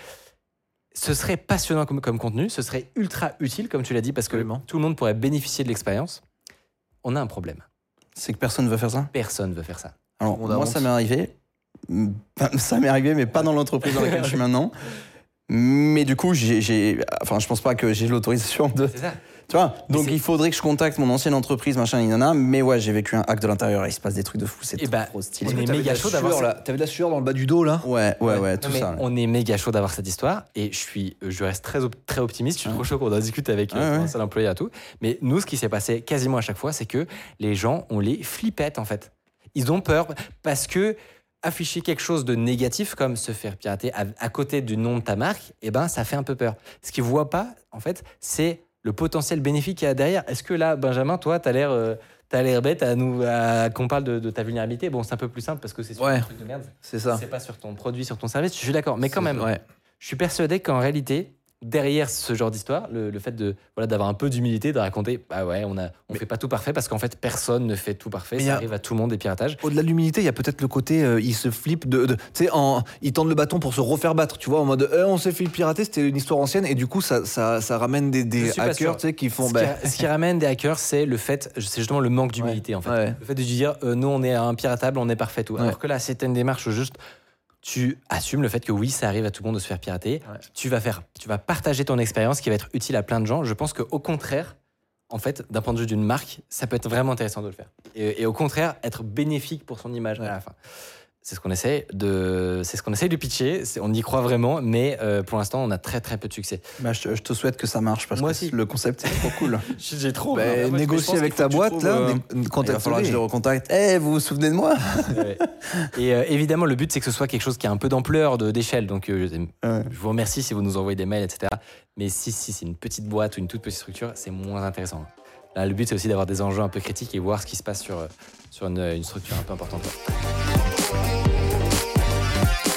Ce serait passionnant comme, comme contenu, ce serait ultra utile comme tu l'as dit parce que Absolument. tout le monde pourrait bénéficier de l'expérience. On a un problème. C'est que personne ne veut faire ça. Personne veut faire ça. Alors On a moi, honte. ça m'est arrivé. Mm, Ça m'est arrivé, mais pas dans l'entreprise dans laquelle je suis maintenant. Mais du coup, j'ai, j'ai- enfin, je pense pas que j'ai l'autorisation de. C'est ça. Tu vois. Donc c'est- il faudrait que je contacte mon ancienne entreprise, machin, nanana. Mais ouais, j'ai vécu un hack de l'intérieur. Et il se passe des trucs de fou. C'est Eh trop, bah, trop stylé. on est T'avais méga de la chaud d'avoir sueur, ça. là. T'avais de la sueur dans le bas du dos là. Ouais, ouais, ouais, Non, tout mais ça. ouais. On est méga chaud d'avoir cette histoire et je suis, je reste très, op- très optimiste. Je suis Ouais. trop chaud qu'on en discute avec Ouais, euh, ouais. un seul employé et tout. Mais nous, ce qui s'est passé quasiment à chaque fois, c'est que les gens, on les flipette en fait. Ils ont peur parce que afficher quelque chose de négatif comme se faire pirater à, à côté du nom de ta marque, eh ben, ça fait un peu peur. Ce qu'ils voient pas, en fait, c'est le potentiel bénéfique qu'il y a derrière. Est-ce que là, Benjamin, toi, t'as l'air, euh, t'as l'air bête à nous, à- qu'on parle de, de ta vulnérabilité? Bon, c'est un peu plus simple parce que c'est sur Ouais. un truc de merde. C'est ça. C'est pas sur ton produit, sur ton service. Je suis d'accord, mais quand même, Ouais. je suis persuadé qu'en réalité, derrière ce genre d'histoire, le, le fait de voilà d'avoir un peu d'humilité, de raconter, bah ouais, on a, on fait pas tout parfait parce qu'en fait personne ne fait tout parfait, Mais ça y a- arrive à tout le monde des piratages. Au-delà de l'humilité, il y a peut-être le côté, euh, il se flippe de, de- tu sais, en, il tend le bâton pour se refaire battre, tu vois, en mode, eh, on s'est fait pirater, c'était une histoire ancienne, et du coup, ça, ça, ça ramène des, Je des suis pas sûr. hackers, tu sais, qui font, Ce, bah, qui, ce qui ramène des hackers, c'est le fait, c'est justement le manque d'humilité en fait. ouais. Le fait de dire, euh, nous on est impiratable, on est parfait tout. Ouais. Alors que là, c'est une démarche juste, tu assumes le fait que oui, ça arrive à tout le monde de se faire pirater. Ouais. Tu vas faire, tu vas partager ton expérience qui va être utile à plein de gens. Je pense qu'au contraire, en fait, d'un point de vue d'une marque, ça peut être vraiment intéressant de le faire. Et, et au contraire, être bénéfique pour son image Ouais. à la fin. C'est ce qu'on essaie de, c'est ce qu'on essaie de pitcher. C'est- on y croit vraiment, mais euh, pour l'instant, on a très très peu de succès. Bah, je, te, je te souhaite que ça marche parce Moi que aussi. le concept c'est trop cool. J'ai trop. bah, négocier avec ta boîte, là, né- Il va contacte-les. falloir que je le recontacte. Eh, vous vous souvenez de moi? Ouais. Et euh, évidemment, le but, c'est que ce soit quelque chose qui a un peu d'ampleur, de- d'échelle. Donc, euh, Ouais. je vous remercie si vous nous envoyez des mails, et cetera. Mais si, si c'est une petite boîte ou une toute petite structure, c'est moins intéressant. Là, le but, c'est aussi d'avoir des enjeux un peu critiques et voir ce qui se passe sur, euh, sur une, une structure un peu importante.